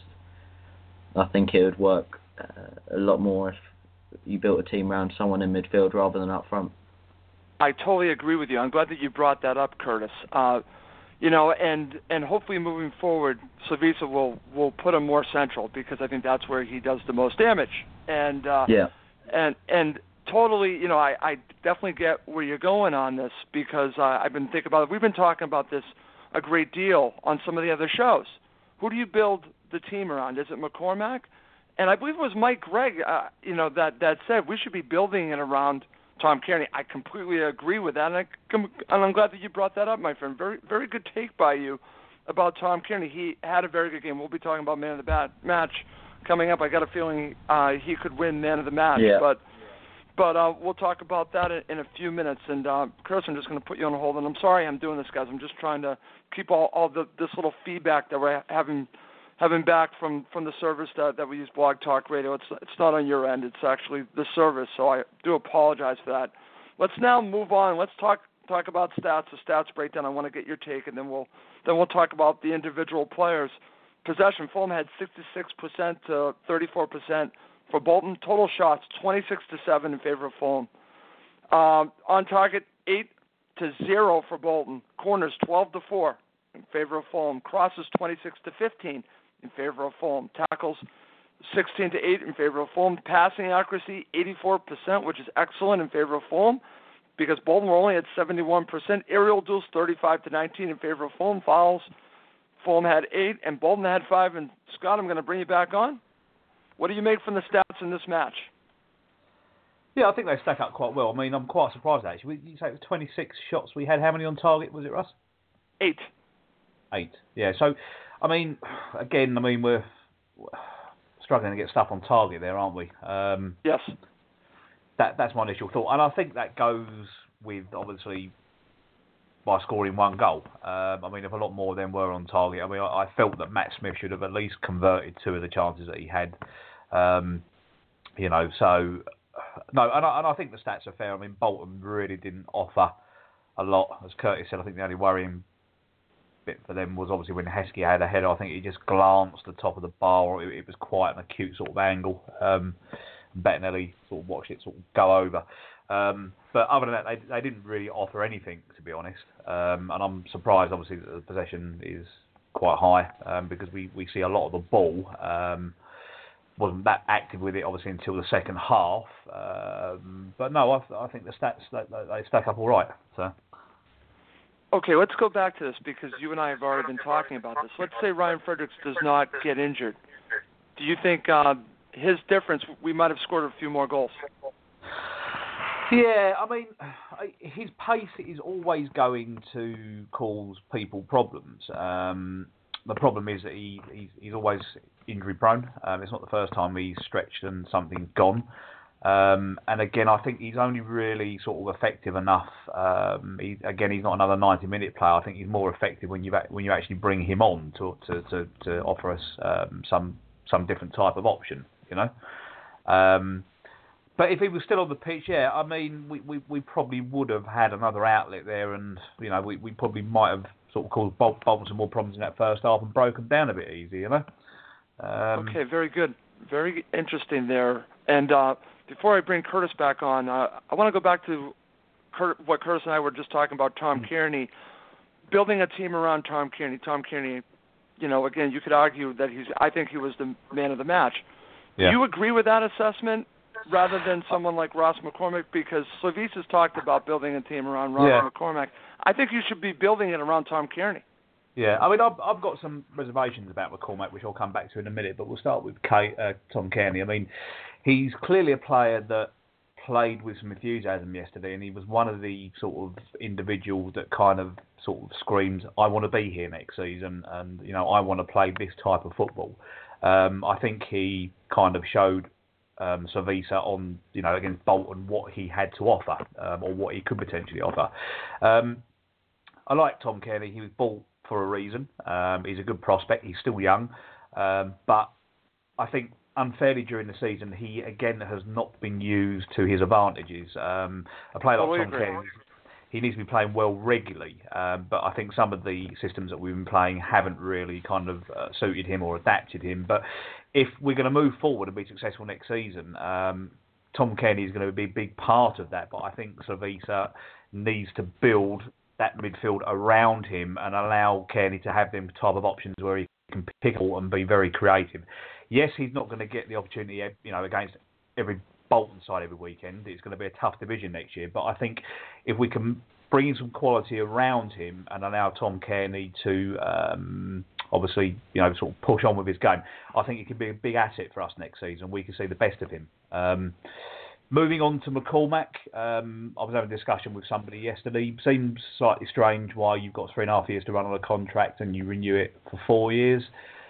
I think it would work uh, a lot more if you built a team around someone in midfield rather than up front. I totally agree with you. I'm glad that you brought that up, Curtis. Uh, you know, and and hopefully moving forward, Slavisa will will put him more central, because I think that's where he does the most damage. And uh, yeah, and and. Totally, you know, I, I definitely get where you're going on this, because uh, I've been thinking about it. We've been talking about this a great deal on some of the other shows. Who do you build the team around? Is it McCormack? And I believe it was Mike Gregg, uh, you know, that, that said we should be building it around Tom Cairney. I completely agree with that, and, I, and I'm glad that you brought that up, my friend. Very, very good take by you about Tom Cairney. He had a very good game. We'll be talking about man of the bat match coming up. I got a feeling uh, he could win man of the match, yeah. but. But uh, we'll talk about that in, in a few minutes. And, uh, Chris, I'm just going to put you on hold. And I'm sorry I'm doing this, guys. I'm just trying to keep all, all the, this little feedback that we're having having back from, from the service that, that we use, Blog Talk Radio. It's it's not on your end. It's actually the service. So I do apologize for that. Let's now move on. Let's talk talk about stats, the stats breakdown. I want to get your take, and then we'll then we'll talk about the individual players. Possession, Fulham had sixty-six percent to thirty-four percent. For Bolton, total shots twenty-six to seven in favor of Fulham. Um, on target eight to zero for Bolton. Corners twelve to four in favor of Fulham. Crosses twenty-six to fifteen in favor of Fulham. Tackles sixteen to eight in favor of Fulham. Passing accuracy, eighty-four percent, which is excellent in favor of Fulham, because Bolton were only at seventy-one percent. Aerial duels, thirty-five to nineteen in favor of Fulham. Fouls, Fulham had eight, and Bolton had five. And Scott, I'm going to bring you back on. What do you make from the stats in this match? Yeah, I think they stack up quite well. I mean, I'm quite surprised, actually. You say it was twenty-six shots we had. How many on target was it, Russ? Eight. Eight, yeah. So, I mean, again, I mean, we're struggling to get stuff on target there, aren't we? Um, yes. That That's my initial thought. And I think that goes with, obviously, by scoring one goal. Um, I mean, if a lot more of them were on target, I mean, I, I felt that Matt Smith should have at least converted two of the chances that he had. Um, you know, so... No, and I, and I think the stats are fair. I mean, Bolton really didn't offer a lot. As Curtis said, I think the only worrying bit for them was obviously when Heskey had a header. I think he just glanced the top of the bar. It, it was quite an acute sort of angle. Um, Bettinelli sort of watched it sort of go over. Um, but other than that, they, they didn't really offer anything, to be honest. Um, and I'm surprised, obviously, that the possession is quite high um, because we, we see a lot of the ball. Um, wasn't that active with it, obviously, until the second half. Um, but no, I, I think the stats, they, they stack up all right. So. Okay, let's go back to this because you and I have already been talking about this. Let's say Ryan Fredericks does not get injured. Do you think uh, his difference, we might have scored a few more goals? Yeah, I mean, his pace is always going to cause people problems. Um, the problem is that he, he's, he's always injury prone. Um, it's not the first time he's stretched and something's gone. Um, and again, I think he's only really sort of effective enough. Um, he, again, he's not another ninety-minute player. I think he's more effective when you when you actually bring him on to to, to, to offer us um, some some different type of option. You know. Um, but if he was still on the pitch, yeah, I mean, we, we, we probably would have had another outlet there, and you know, we, we probably might have sort of caused Bolton some more problems in that first half and broken down a bit easier. You know. Um, okay, very good. Very interesting there. And uh, before I bring Curtis back on, uh, I want to go back to Curt, what Curtis and I were just talking about, Tom mm-hmm. Kearney. Building a team around Tom Kearney. Tom Kearney, you know, again, you could argue that he's, I think he was the man of the match. Yeah. Do you agree with that assessment rather than someone like Ross McCormack? Because Slavisa's talked about building a team around Ross yeah. McCormack. I think you should be building it around Tom Kearney. Yeah, I mean, I've, I've got some reservations about McCormack, which I'll come back to in a minute, but we'll start with Kay, uh, Tom Kearney. I mean, he's clearly a player that played with some enthusiasm yesterday, and he was one of the sort of individuals that kind of sort of screams, I want to be here next season, and, you know, I want to play this type of football. Um, I think he kind of showed um, Savisa on, you know, against Bolton what he had to offer, um, or what he could potentially offer. Um, I like Tom Kearney. He was bought for a reason. Um, he's a good prospect. He's still young. Um, but I think unfairly during the season, he again has not been used to his advantages. Um, a player like Tom Kearney, he needs to be playing well regularly. Um, but I think some of the systems that we've been playing haven't really kind of uh, suited him or adapted him. But if we're going to move forward and be successful next season, um, Tom Kearney is going to be a big part of that. But I think Savisa needs to build that midfield around him and allow Kearney to have them type of options where he can pick and be very creative. Yes, he's not going to get the opportunity, you know, against every Bolton side every weekend. It's going to be a tough division next year. But I think if we can bring some quality around him and allow Tom Kearney to um, obviously, you know, sort of push on with his game, I think it could be a big asset for us next season. We can see the best of him. Um, Moving on to McCormack, um, I was having a discussion with somebody yesterday. Seems slightly strange why you've got three and a half years to run on a contract and you renew it for four years.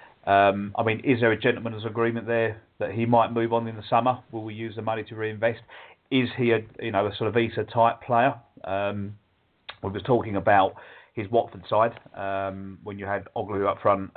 Um, I mean, is there a gentleman's agreement there that he might move on in the summer? Will we use the money to reinvest? Is he a you know a sort of Visa type player? Um, we were talking about his Watford side um, when you had Oglu up front,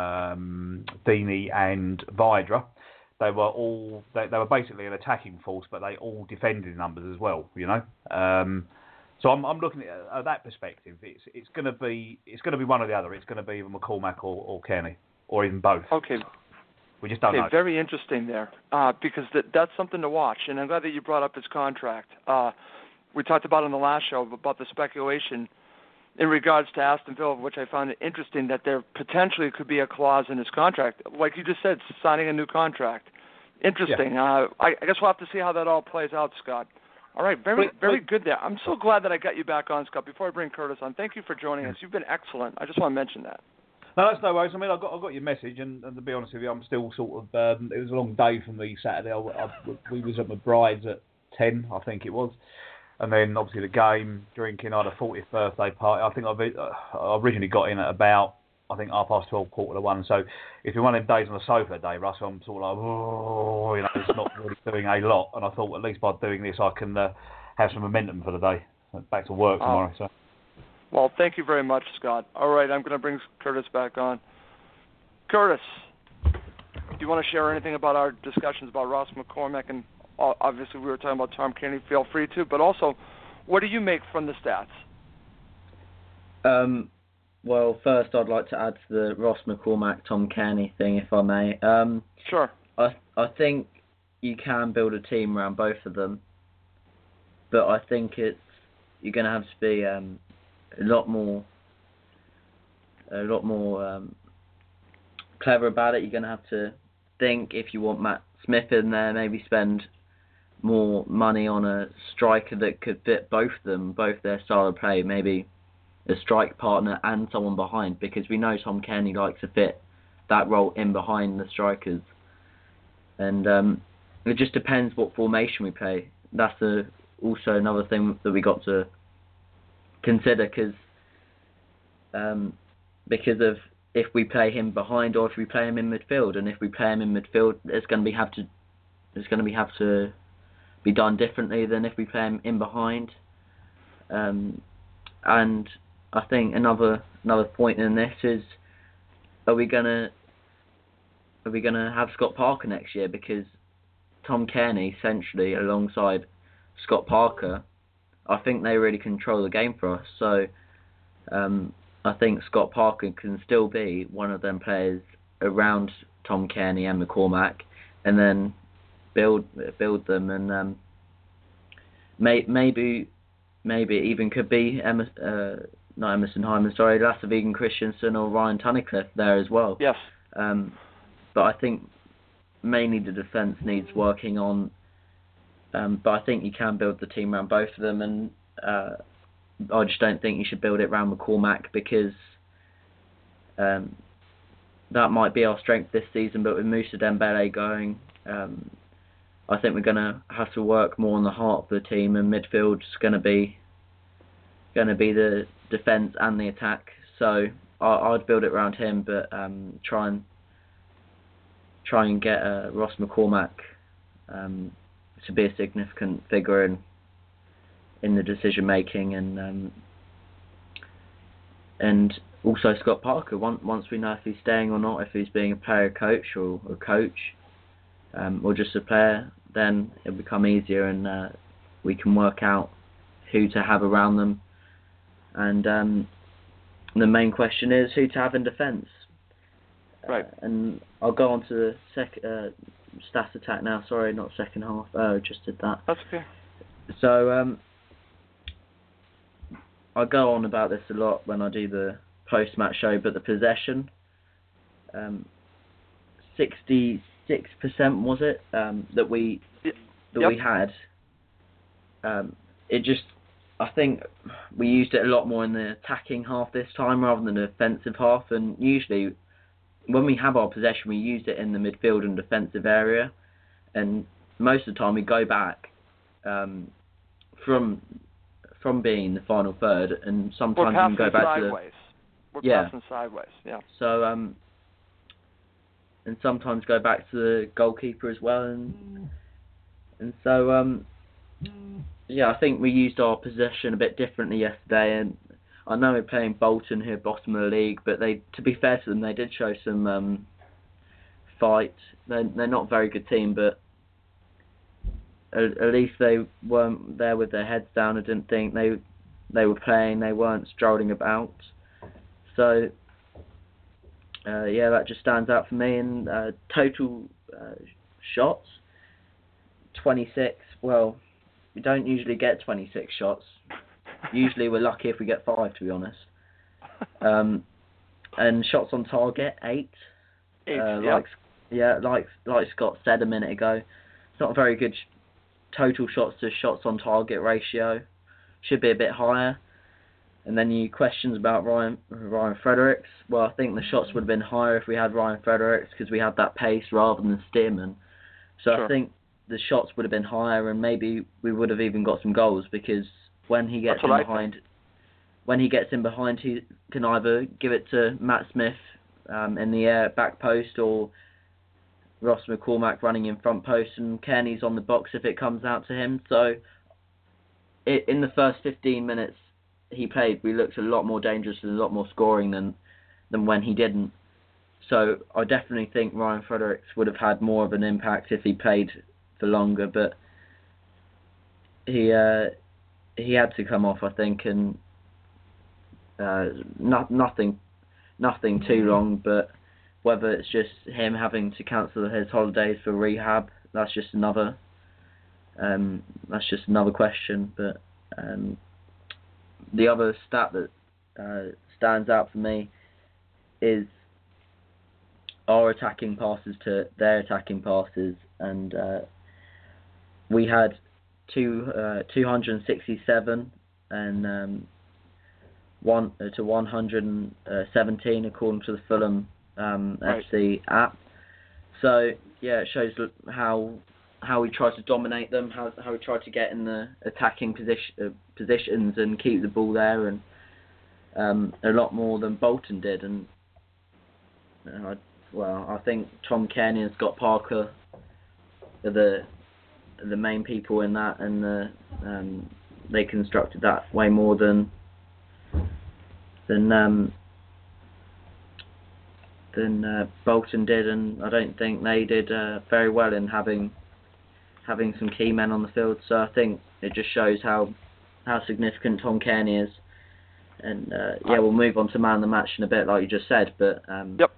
um, Deeney and Vydra. They were all they, they were basically an attacking force, but they all defended in numbers as well. You know, um, so I'm I'm looking at, at that perspective. It's it's going to be it's going to be one or the other. It's going to be either McCormack or, or Kearney, or even both. Okay. We just don't okay, know. Very interesting there, uh, because that, that's something to watch. And I'm glad that you brought up his contract. Uh, we talked about it on the last show about the speculation in regards to Aston Villa, which I found it interesting that there potentially could be a clause in his contract, like you just said, signing a new contract. Interesting. Yeah. Uh, I, I guess we'll have to see how that all plays out, Scott. All right, very, wait, very wait. good there. I'm so glad that I got you back on, Scott. Before I bring Curtis on, thank you for joining us. You've been excellent. I just want to mention that. No, that's no worries. I mean, I got I got your message, and, and to be honest with you, I'm still sort of. Um, it was a long day for me Saturday. I, I, we was at my bride's at ten, I think it was, and then obviously the game, drinking. I had a fortieth birthday party. I think I I originally got in at about I think half past twelve, quarter to one. So if you're one of them days on the sofa a day, Russ, I'm sort of like, oh, you know, it's not really doing a lot. And I thought at least by doing this, I can uh, have some momentum for the day. Back to work tomorrow. Oh. So. Well, thank you very much, Scott. All right, I'm going to bring Curtis back on. Curtis, do you want to share anything about our discussions about Ross McCormack? And obviously we were talking about Tom Kearney. Feel free to. But also, what do you make from the stats? Um, well, first I'd like to add to the Ross McCormack, Tom Kearney thing, if I may. Um, sure. I I think you can build a team around both of them, but I think it's you're going to have to be... Um, a lot more a lot more um, clever about it. You're going to have to think, if you want Matt Smith in there, maybe spend more money on a striker that could fit both of them, both their style of play, maybe a strike partner and someone behind, because we know Tom Kearney likes to fit that role in behind the strikers. And um, it just depends what formation we play. That's a, also another thing that we got to consider, because um, because of if we play him behind or if we play him in midfield, and if we play him in midfield, it's going to be have to it's going to be have to be done differently than if we play him in behind. Um, and I think another another point in this is, are we gonna are we gonna have Scott Parker next year? Because Tom Kearney, essentially alongside Scott Parker, I think they really control the game for us. So um, I think Scott Parker can still be one of them players around Tom Kearney and McCormack, and then build build them, and um, may, maybe maybe it even could be Emma, uh, not Emerson Hyman, sorry, Lasse Vigen Christensen or Ryan Tunnicliffe there as well. Yes. Um, but I think mainly the defence needs working on. Um, but I think you can build the team around both of them, and uh, I just don't think you should build it around McCormack, because um, that might be our strength this season. But with Moussa Dembele going, um, I think we're going to have to work more on the heart of the team, and midfield's going to be going to be the defence and the attack. So I, I'd build it around him, but um, try and try and get uh, Ross McCormack Um, to be a significant figure in in the decision making, and um, and also Scott Parker. Once once we know if he's staying or not, if he's being a player coach or a coach, um, or just a player, then it'll become easier, and uh, we can work out who to have around them. And um, the main question is who to have in defence. Right. Uh, and I'll go on to the sec. Uh, Stats attack now, sorry, not second half. Oh, just did that. That's okay. So, um, I go on about this a lot when I do the post-match show, but the possession, um, sixty-six percent was it, um, that we that yep. we had. Um, it just, I think we used it a lot more in the attacking half this time rather than the defensive half, and usually when we have our possession, we use it in the midfield and defensive area, and most of the time we go back um, from from being the final third, and sometimes we can go back sideways. to the yeah. We're passing sideways. Yeah. So um, and sometimes go back to the goalkeeper as well, and and so um, yeah, I think we used our possession a bit differently yesterday, and I know we're playing Bolton, who are bottom of the league, but they, to be fair to them, they did show some um, fight. They're, they're not a very good team, but at, at least they weren't there with their heads down. I didn't think they they were playing. They weren't strolling about. So uh, yeah, that just stands out for me. And uh, total uh, shots, twenty-six. Well, we don't usually get twenty-six shots. Usually we're lucky if we get five, to be honest. Um, and shots on target, eight. Eight, uh, yeah. Like, yeah, like like Scott said a minute ago, it's not a very good sh- total shots to shots on target ratio. Should be a bit higher. And then you questions about Ryan Ryan Fredericks. Well, I think the shots would have been higher if we had Ryan Fredericks because we had that pace rather than Stearman. So Sure. I think the shots would have been higher, and maybe we would have even got some goals because when he gets That's in what I behind, when he gets in behind, he can either give it to Matt Smith um, in the air back post or Ross McCormack running in front post, and Kearney's on the box if it comes out to him. So it, in the first fifteen minutes he played, we looked a lot more dangerous and a lot more scoring than than when he didn't. So I definitely think Ryan Fredericks would have had more of an impact if he played for longer, but he uh, he had to come off, I think, and uh, not, nothing nothing too long, but whether it's just him having to cancel his holidays for rehab, that's just another um, that's just another question. But um, the other stat that uh, stands out for me is our attacking passes to their attacking passes, and uh, we had two uh, two hundred sixty-seven and um, one uh, to one hundred seventeen according to the Fulham um, Right. F C app. So yeah, it shows how how we try to dominate them, how how we try to get in the attacking position uh, positions and keep the ball there, and um, a lot more than Bolton did. And uh, I, well, I think Tom Kearney and Scott Parker are the the main people in that, and the, um, they constructed that way more than than um, than uh, Bolton did, and I don't think they did uh, very well in having having some key men on the field. So I think it just shows how how significant Tom Kearney is. And uh, yeah, we'll move on to man of the match in a bit, like you just said. But um, Yep.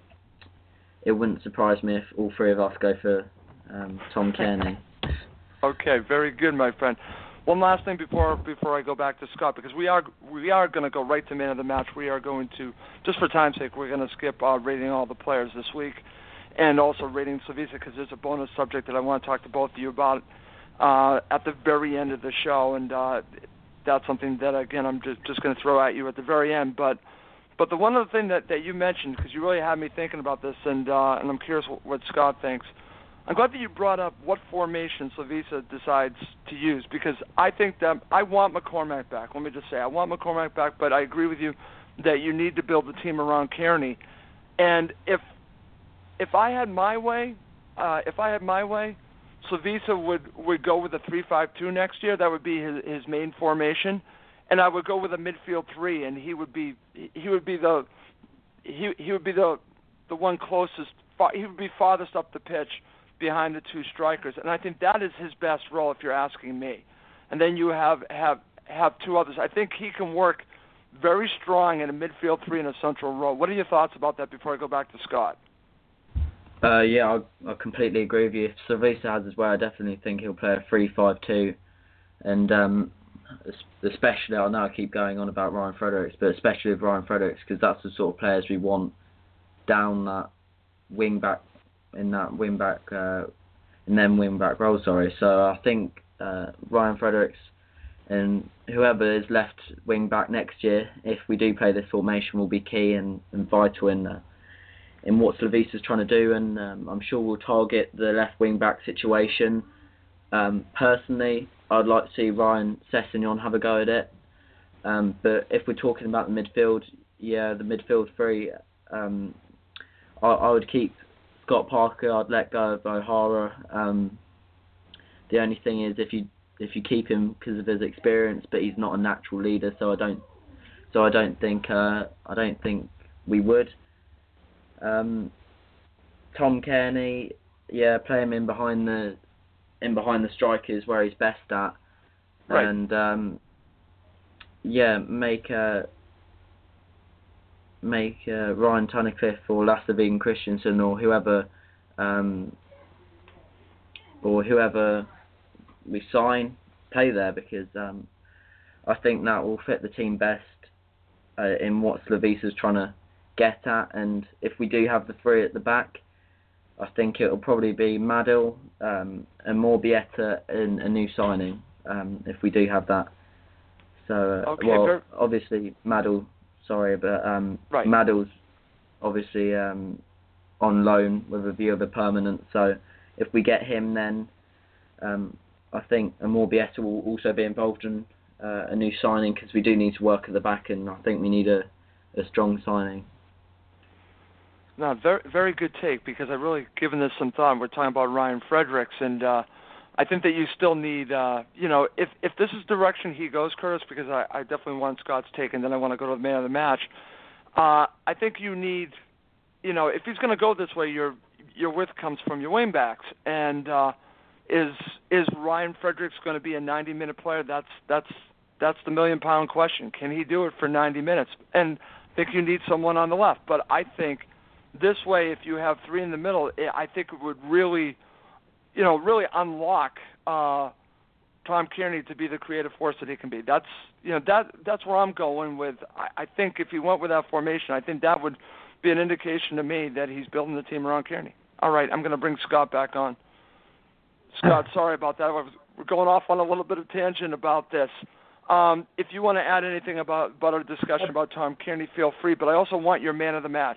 it wouldn't surprise me if all three of us go for um, Tom Kearney. Okay, very good, my friend. One last thing before before I go back to Scott, because we are we are going to go right to man of the match. We are going to, just for time's sake, we're going to skip uh, rating all the players this week, and also rating Slavisa, because there's a bonus subject that I want to talk to both of you about uh, at the very end of the show, and uh, that's something that, again, I'm just just going to throw at you at the very end. But but the one other thing that, that you mentioned, because you really had me thinking about this, and uh, and I'm curious what, what Scott thinks. I'm glad that you brought up what formation Slavisa decides to use, because I think that I want McCormack back. Let me just say, I want McCormack back, but I agree with you that you need to build the team around Kearney. And if if I had my way, uh, if I had my way, Slavisa would, would go with a three five two next year. That would be his, his main formation, and I would go with a midfield three, and he would be he would be the he he would be the the one closest. He would be farthest up the pitch behind the two strikers, and I think that is his best role if you're asking me. And then you have have have two others. I think he can work very strong in a midfield three and a central role. What are your thoughts about that before I go back to Scott? Uh, yeah, I, I completely agree with you. If Slavisa has as well, I definitely think he'll play a three five two, and um, especially, I know I keep going on about Ryan Fredericks, but especially with Ryan Fredericks, because that's the sort of players we want down that wing back in that wing back uh, and then wing back role. Sorry, so I think uh, Ryan Fredericks and whoever is left wing back next year, if we do play this formation, will be key and, and vital in uh, in what Slavisa's trying to do. And um, I'm sure we'll target the left wing back situation. Um, personally, I'd like to see Ryan Sessegnon have a go at it. Um, but if we're talking about the midfield, yeah, the midfield three, um, I, I would keep Scott Parker. I'd let go of O'Hara. Um, the only thing is, if you if you keep him because of his experience, but he's not a natural leader, so I don't so I don't think uh, I don't think we would. Um, Tom Kearney, yeah, play him in behind the in behind the strikers where he's best at, Right. and um, yeah, make uh, make uh, Ryan Tunnicliffe or Lasse Vigen Christensen or whoever um, or whoever we sign play there, because um, I think that will fit the team best uh, in what Slavisa's trying to get at. And if we do have the three at the back, I think it'll probably be Madil um, and Morbietta and a new signing, um, if we do have that. So, uh, Okay, well, ver- obviously Madil, sorry, but um, Right. Madil's obviously um, on loan with a view of a permanent. So if we get him, then um, I think Morbietta will also be involved in uh, a new signing, because we do need to work at the back, and I think we need a, a strong signing. No, very very good take, because I really given this some thought. We're talking about Ryan Fredericks, and uh, I think that you still need, uh, you know, if if this is the direction he goes, Curtis, because I, I definitely want Scott's take, and then I want to go to the man of the match. Uh, I think you need, you know, if he's going to go this way, your your width comes from your wing backs, and uh, is is Ryan Fredericks going to be a ninety minute player? That's that's that's the million pound question. Can he do it for ninety minutes? And I think you need someone on the left, but I think this way, if you have three in the middle, I think it would really, you know, really unlock uh, Tom Kearney to be the creative force that he can be. That's, you know, that that's where I'm going with. I, I think if he went with that formation, I think that would be an indication to me that he's building the team around Kearney. All right, I'm going to bring Scott back on. Scott, sorry about that. We're going off on a little bit of tangent about this. Um, if you want to add anything about, about our discussion about Tom Kearney, feel free. But I also want your man of the match.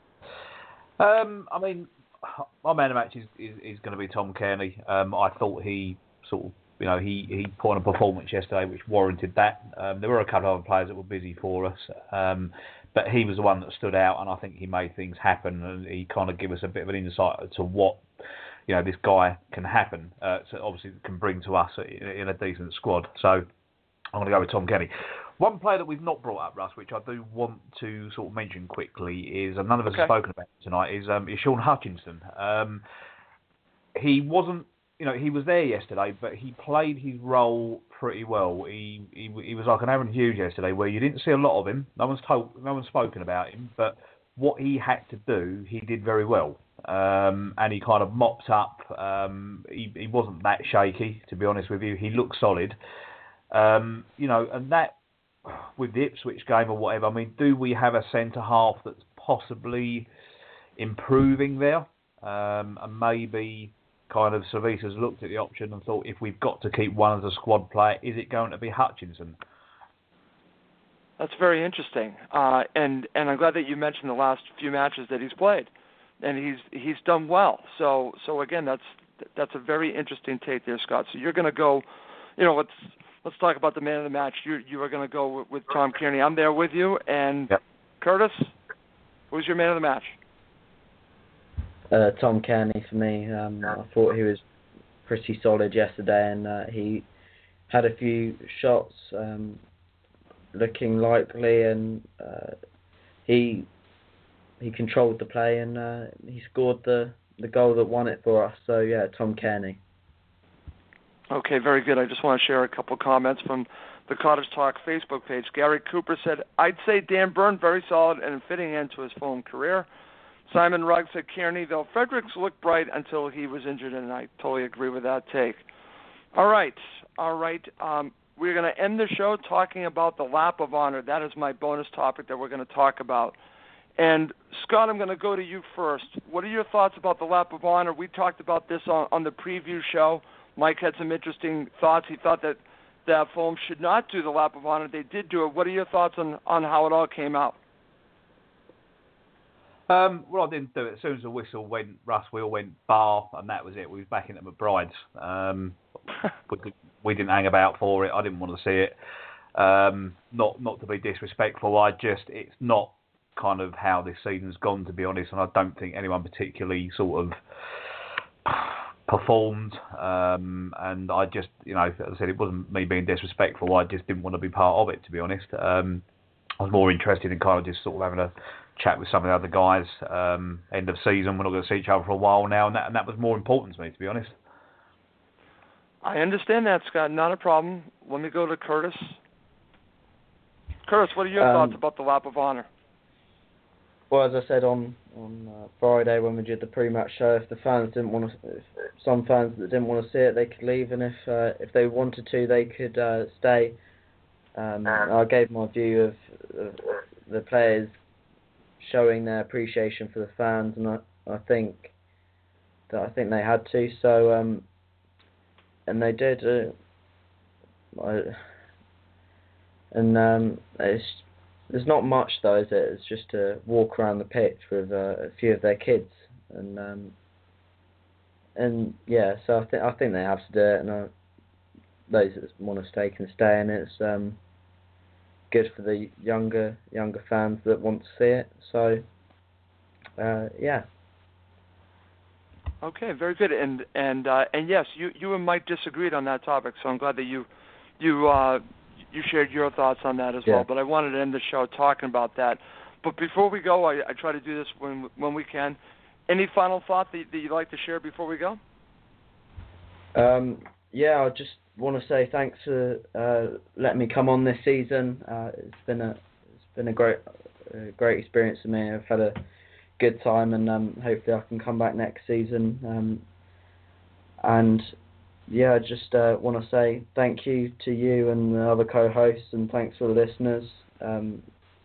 Um, I mean, my man of the match is, is, is going to be Tom Kearney. Um, I thought he sort of, you know, he, he put on a performance yesterday which warranted that. Um, there were a couple of other players that were busy for us, um, but he was the one that stood out, and I think he made things happen, and he kind of gave us a bit of an insight to what, you know, this guy can happen. Uh, so obviously can bring to us in, in a decent squad. So I'm going to go with Tom Kearney. One player that we've not brought up, Russ, which I do want to sort of mention quickly, is, and none of us Okay. have spoken about tonight, is, um, is Sean Hutchinson. Um, he wasn't, you know, he was there yesterday, but he played his role pretty well. He he, he was like an Aaron Hughes yesterday, where you didn't see a lot of him. No one's told, no one's spoken about him, but what he had to do, he did very well. Um, and he kind of mopped up. Um, he, he wasn't that shaky, to be honest with you. He looked solid. Um, you know, and that, with the Ipswich game or whatever, I mean, do we have a centre half that's possibly improving there? Um, and maybe kind of Savisa's looked at the option and thought, if we've got to keep one as a squad player, is it going to be Hutchinson? That's very interesting, uh, and and I'm glad that you mentioned the last few matches that he's played, and he's he's done well. So so again, that's that's a very interesting take there, Scott. So you're going to go, you know, let's let's talk about the man of the match. You you are going to go with, with Tom Kearney. I'm there with you, and Yep. Curtis, who's your man of the match? Uh, Tom Kearney for me. Um, I thought he was pretty solid yesterday, and uh, he had a few shots um, looking likely, and uh, he he controlled the play, and uh, he scored the, the goal that won it for us. So yeah, Tom Kearney. Okay, very good. I just want to share a couple comments from the Cottage Talk Facebook page. Gary Cooper said, I'd say Dan Byrne, very solid and fitting into his Fulham career. Simon Rugg said, Kearney, though Fredericks looked bright until he was injured, and I totally agree with that take. All right, all right. Um, we're going to end the show talking about the Lap of Honor. That is my bonus topic that we're going to talk about. And, Scott, I'm going to go to you first. What are your thoughts about the Lap of Honor? We talked about this on, on the preview show. Mike had some interesting thoughts. He thought that, that Fulham should not do the Lap of Honor. They did do it. What are your thoughts on, on how it all came out? Um, well, I didn't do it. As soon as the whistle went, Russ, we all went bar, and that was it. We was back in at McBride's. Um, we, we didn't hang about for it. I didn't want to see it. Um, not not to be disrespectful. I just, it's not kind of how this season's gone, to be honest, and I don't think anyone particularly sort of performed. Um, and I just, you know, as I said, it wasn't me being disrespectful. I just didn't want to be part of it, to be honest. Um, I was more interested in kind of just sort of having a chat with some of the other guys. Um, end of season, we're not going to see each other for a while now, and that, and that was more important to me, to be honest. I understand that, Scott. Not a problem. Let me go to Curtis. Curtis, what are your Um, thoughts about the Lap of Honor? Well, as I said on on uh, Friday when we did the pre-match show, if the fans didn't want to, if some fans that didn't want to see it, they could leave, and if uh, if they wanted to, they could uh, stay. Um, I gave my view of, of the players showing their appreciation for the fans, and I, I think that I think they had to. So, um, and they did. Uh, I, and um, it's there's not much though, is it? It's just to walk around the pitch with uh, a few of their kids, and um, and yeah. So I think I think they have to do it, and I, those that want to stay can stay, and it's um, good for the younger younger fans that want to see it. So uh, yeah. Okay, very good. And and uh, and yes, you, you and Mike disagreed on that topic, so I'm glad that you you uh, you shared your thoughts on that as yeah. well. But I wanted to end the show talking about that. But before we go, I, I try to do this when when we can. Any final thought that, that you'd like to share before we go? Um, yeah, I just want to say thanks for uh, letting me come on this season. Uh, it's been a it's been a great a great experience for me. I've had a good time, and um, hopefully I can come back next season. Um, and yeah, I just uh, want to say thank you to you and the other co-hosts, and thanks for the listeners. Um,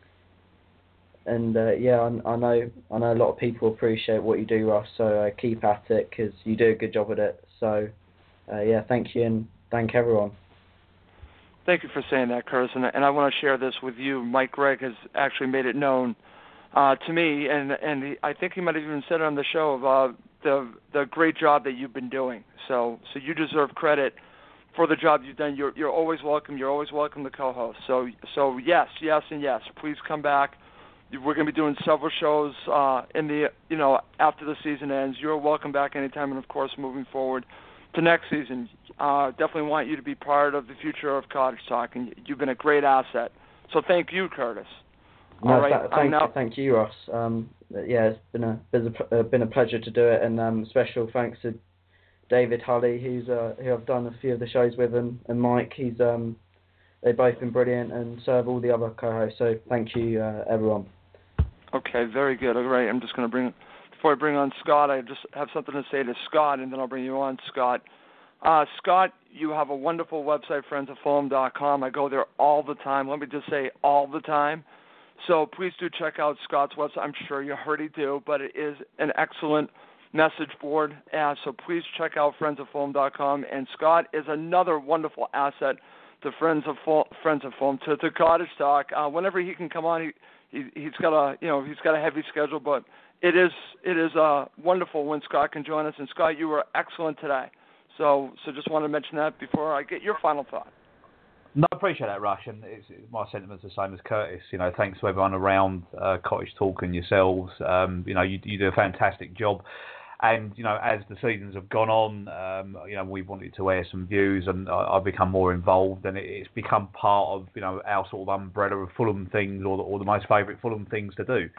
and uh, yeah, I, I know I know a lot of people appreciate what you do, Ross. So uh, keep at it, because you do a good job at it. So uh, yeah, thank you, and thank everyone. Thank you for saying that, Curtis. And, and I want to share this with you. Mike Gregg has actually made it known Uh, to me, and and he, I think he might have even said it on the show, of uh, the the great job that you've been doing. So so you deserve credit for the job you've done. You're you're always welcome. You're always welcome to co-host. So so yes, yes, and yes. Please come back. We're going to be doing several shows uh, in the you know after the season ends. You're welcome back anytime, and of course moving forward to next season. Uh, definitely want you to be part of the future of Cottage Talk, and you've been a great asset. So thank you, Curtis. No, All right. th- thank, now, thank you, Ross. Um, yeah, it's been a, been a uh, been a pleasure to do it, and um, special thanks to David Hulley, who's uh, who I've done a few of the shows with, and, and Mike. He's um, they've both been brilliant, and so have all the other co-hosts. So thank you, uh, everyone. Okay, very good. All right, I'm just going to bring before I bring on Scott. I just have something to say to Scott, and then I'll bring you on, Scott. Uh, Scott, you have a wonderful website, friends of fulham dot com. I go there all the time. Let me just say, all the time. So please do check out Scott's website. I'm sure you already do, but it is an excellent message board. Uh, so please check out friends of fulham dot com. And Scott is another wonderful asset to Friends of Ful- Friends of Fulham, to, to Cottage Talk. Uh, whenever he can come on, he, he he's got a you know he's got a heavy schedule, but it is it is uh, wonderful when Scott can join us. And Scott, you were excellent today. So so just wanted to mention that before I get your final thought. No, I appreciate that, Rush, and it's, my sentiment's the same as Curtis. You know, thanks to everyone around uh, Cottage Talk and yourselves. Um, you know, you, you do a fantastic job. And, you know, as the seasons have gone on, um, you know, we wanted to air some views, and I, I've become more involved, and it, it's become part of, you know, our sort of umbrella of Fulham things, or the, or the most favourite Fulham things to do.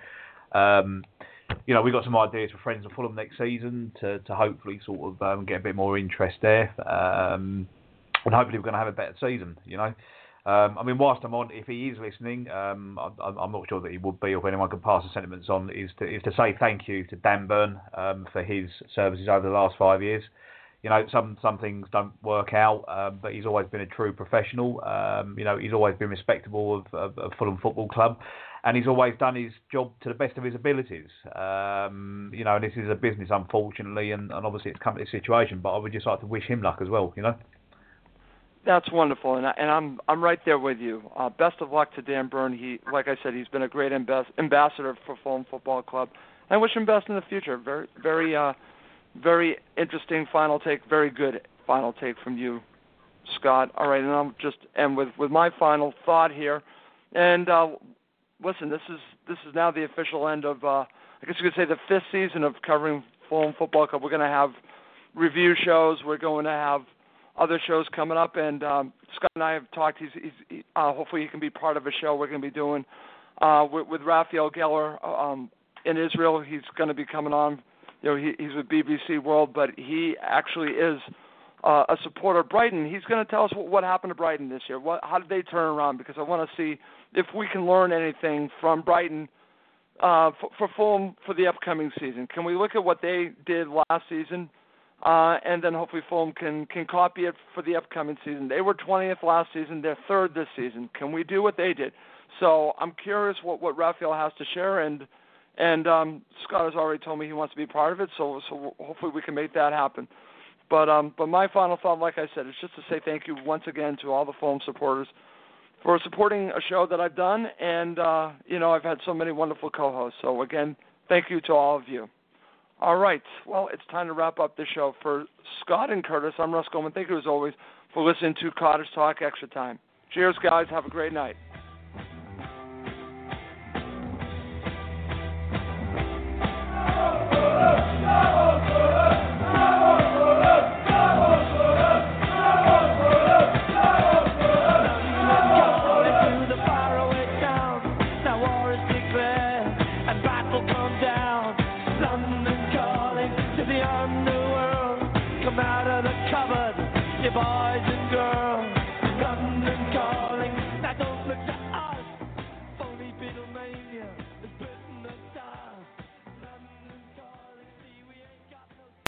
Um, you know, we've got some ideas for Friends of Fulham next season to, to hopefully sort of um, get a bit more interest there. Um And hopefully we're going to have a better season, you know. Um, I mean, whilst I'm on, if he is listening, um, I, I'm not sure that he would be, or if anyone can pass the sentiments on, is to, is to say thank you to Dan Byrne um, for his services over the last five years. You know, some, some things don't work out, um, but he's always been a true professional. Um, you know, he's always been respectable of, of, of Fulham Football Club, and he's always done his job to the best of his abilities. Um, you know, and this is a business, unfortunately, and, and obviously it's come to this situation, but I would just like to wish him luck as well, you know. That's wonderful, and, I, and I'm I'm right there with you. Uh, best of luck to Dan Byrne. He, like I said, he's been a great ambas- ambassador for Fulham Football Club. I wish him best in the future. Very, very, uh, very interesting final take. Very good final take from you, Scott. All right, and I'm just and with, with my final thought here. And uh, listen, this is this is now the official end of uh, I guess you could say the fifth season of covering Fulham Football Club. We're going to have review shows. We're going to have other shows coming up, and um, Scott and I have talked. He's, he's he, uh, hopefully he can be part of a show we're going to be doing uh, with, with Raphael Geller um, in Israel. He's going to be coming on. You know, he, he's with B B C World, but he actually is uh, a supporter of Brighton. He's going to tell us what, what happened to Brighton this year. What, how did they turn around? Because I want to see if we can learn anything from Brighton uh, for, for Fulham for the upcoming season. Can we look at what they did last season? uh, and then hopefully Fulham can, can copy it for the upcoming season. They were twentieth last season. They're third this season. Can we do what they did? So I'm curious what, what Raphael has to share, and and um, Scott has already told me he wants to be part of it, so so hopefully we can make that happen. But um, but my final thought, like I said, is just to say thank you once again to all the Fulham supporters for supporting a show that I've done, and uh, you know, I've had so many wonderful co-hosts. So again, thank you to all of you. All right, well, it's time to wrap up the show. For Scott and Curtis, I'm Russ Goldman. Thank you as always for listening to Cottage Talk Extra Time. Cheers, guys. Have a great night. Come out of the cupboard, you boy.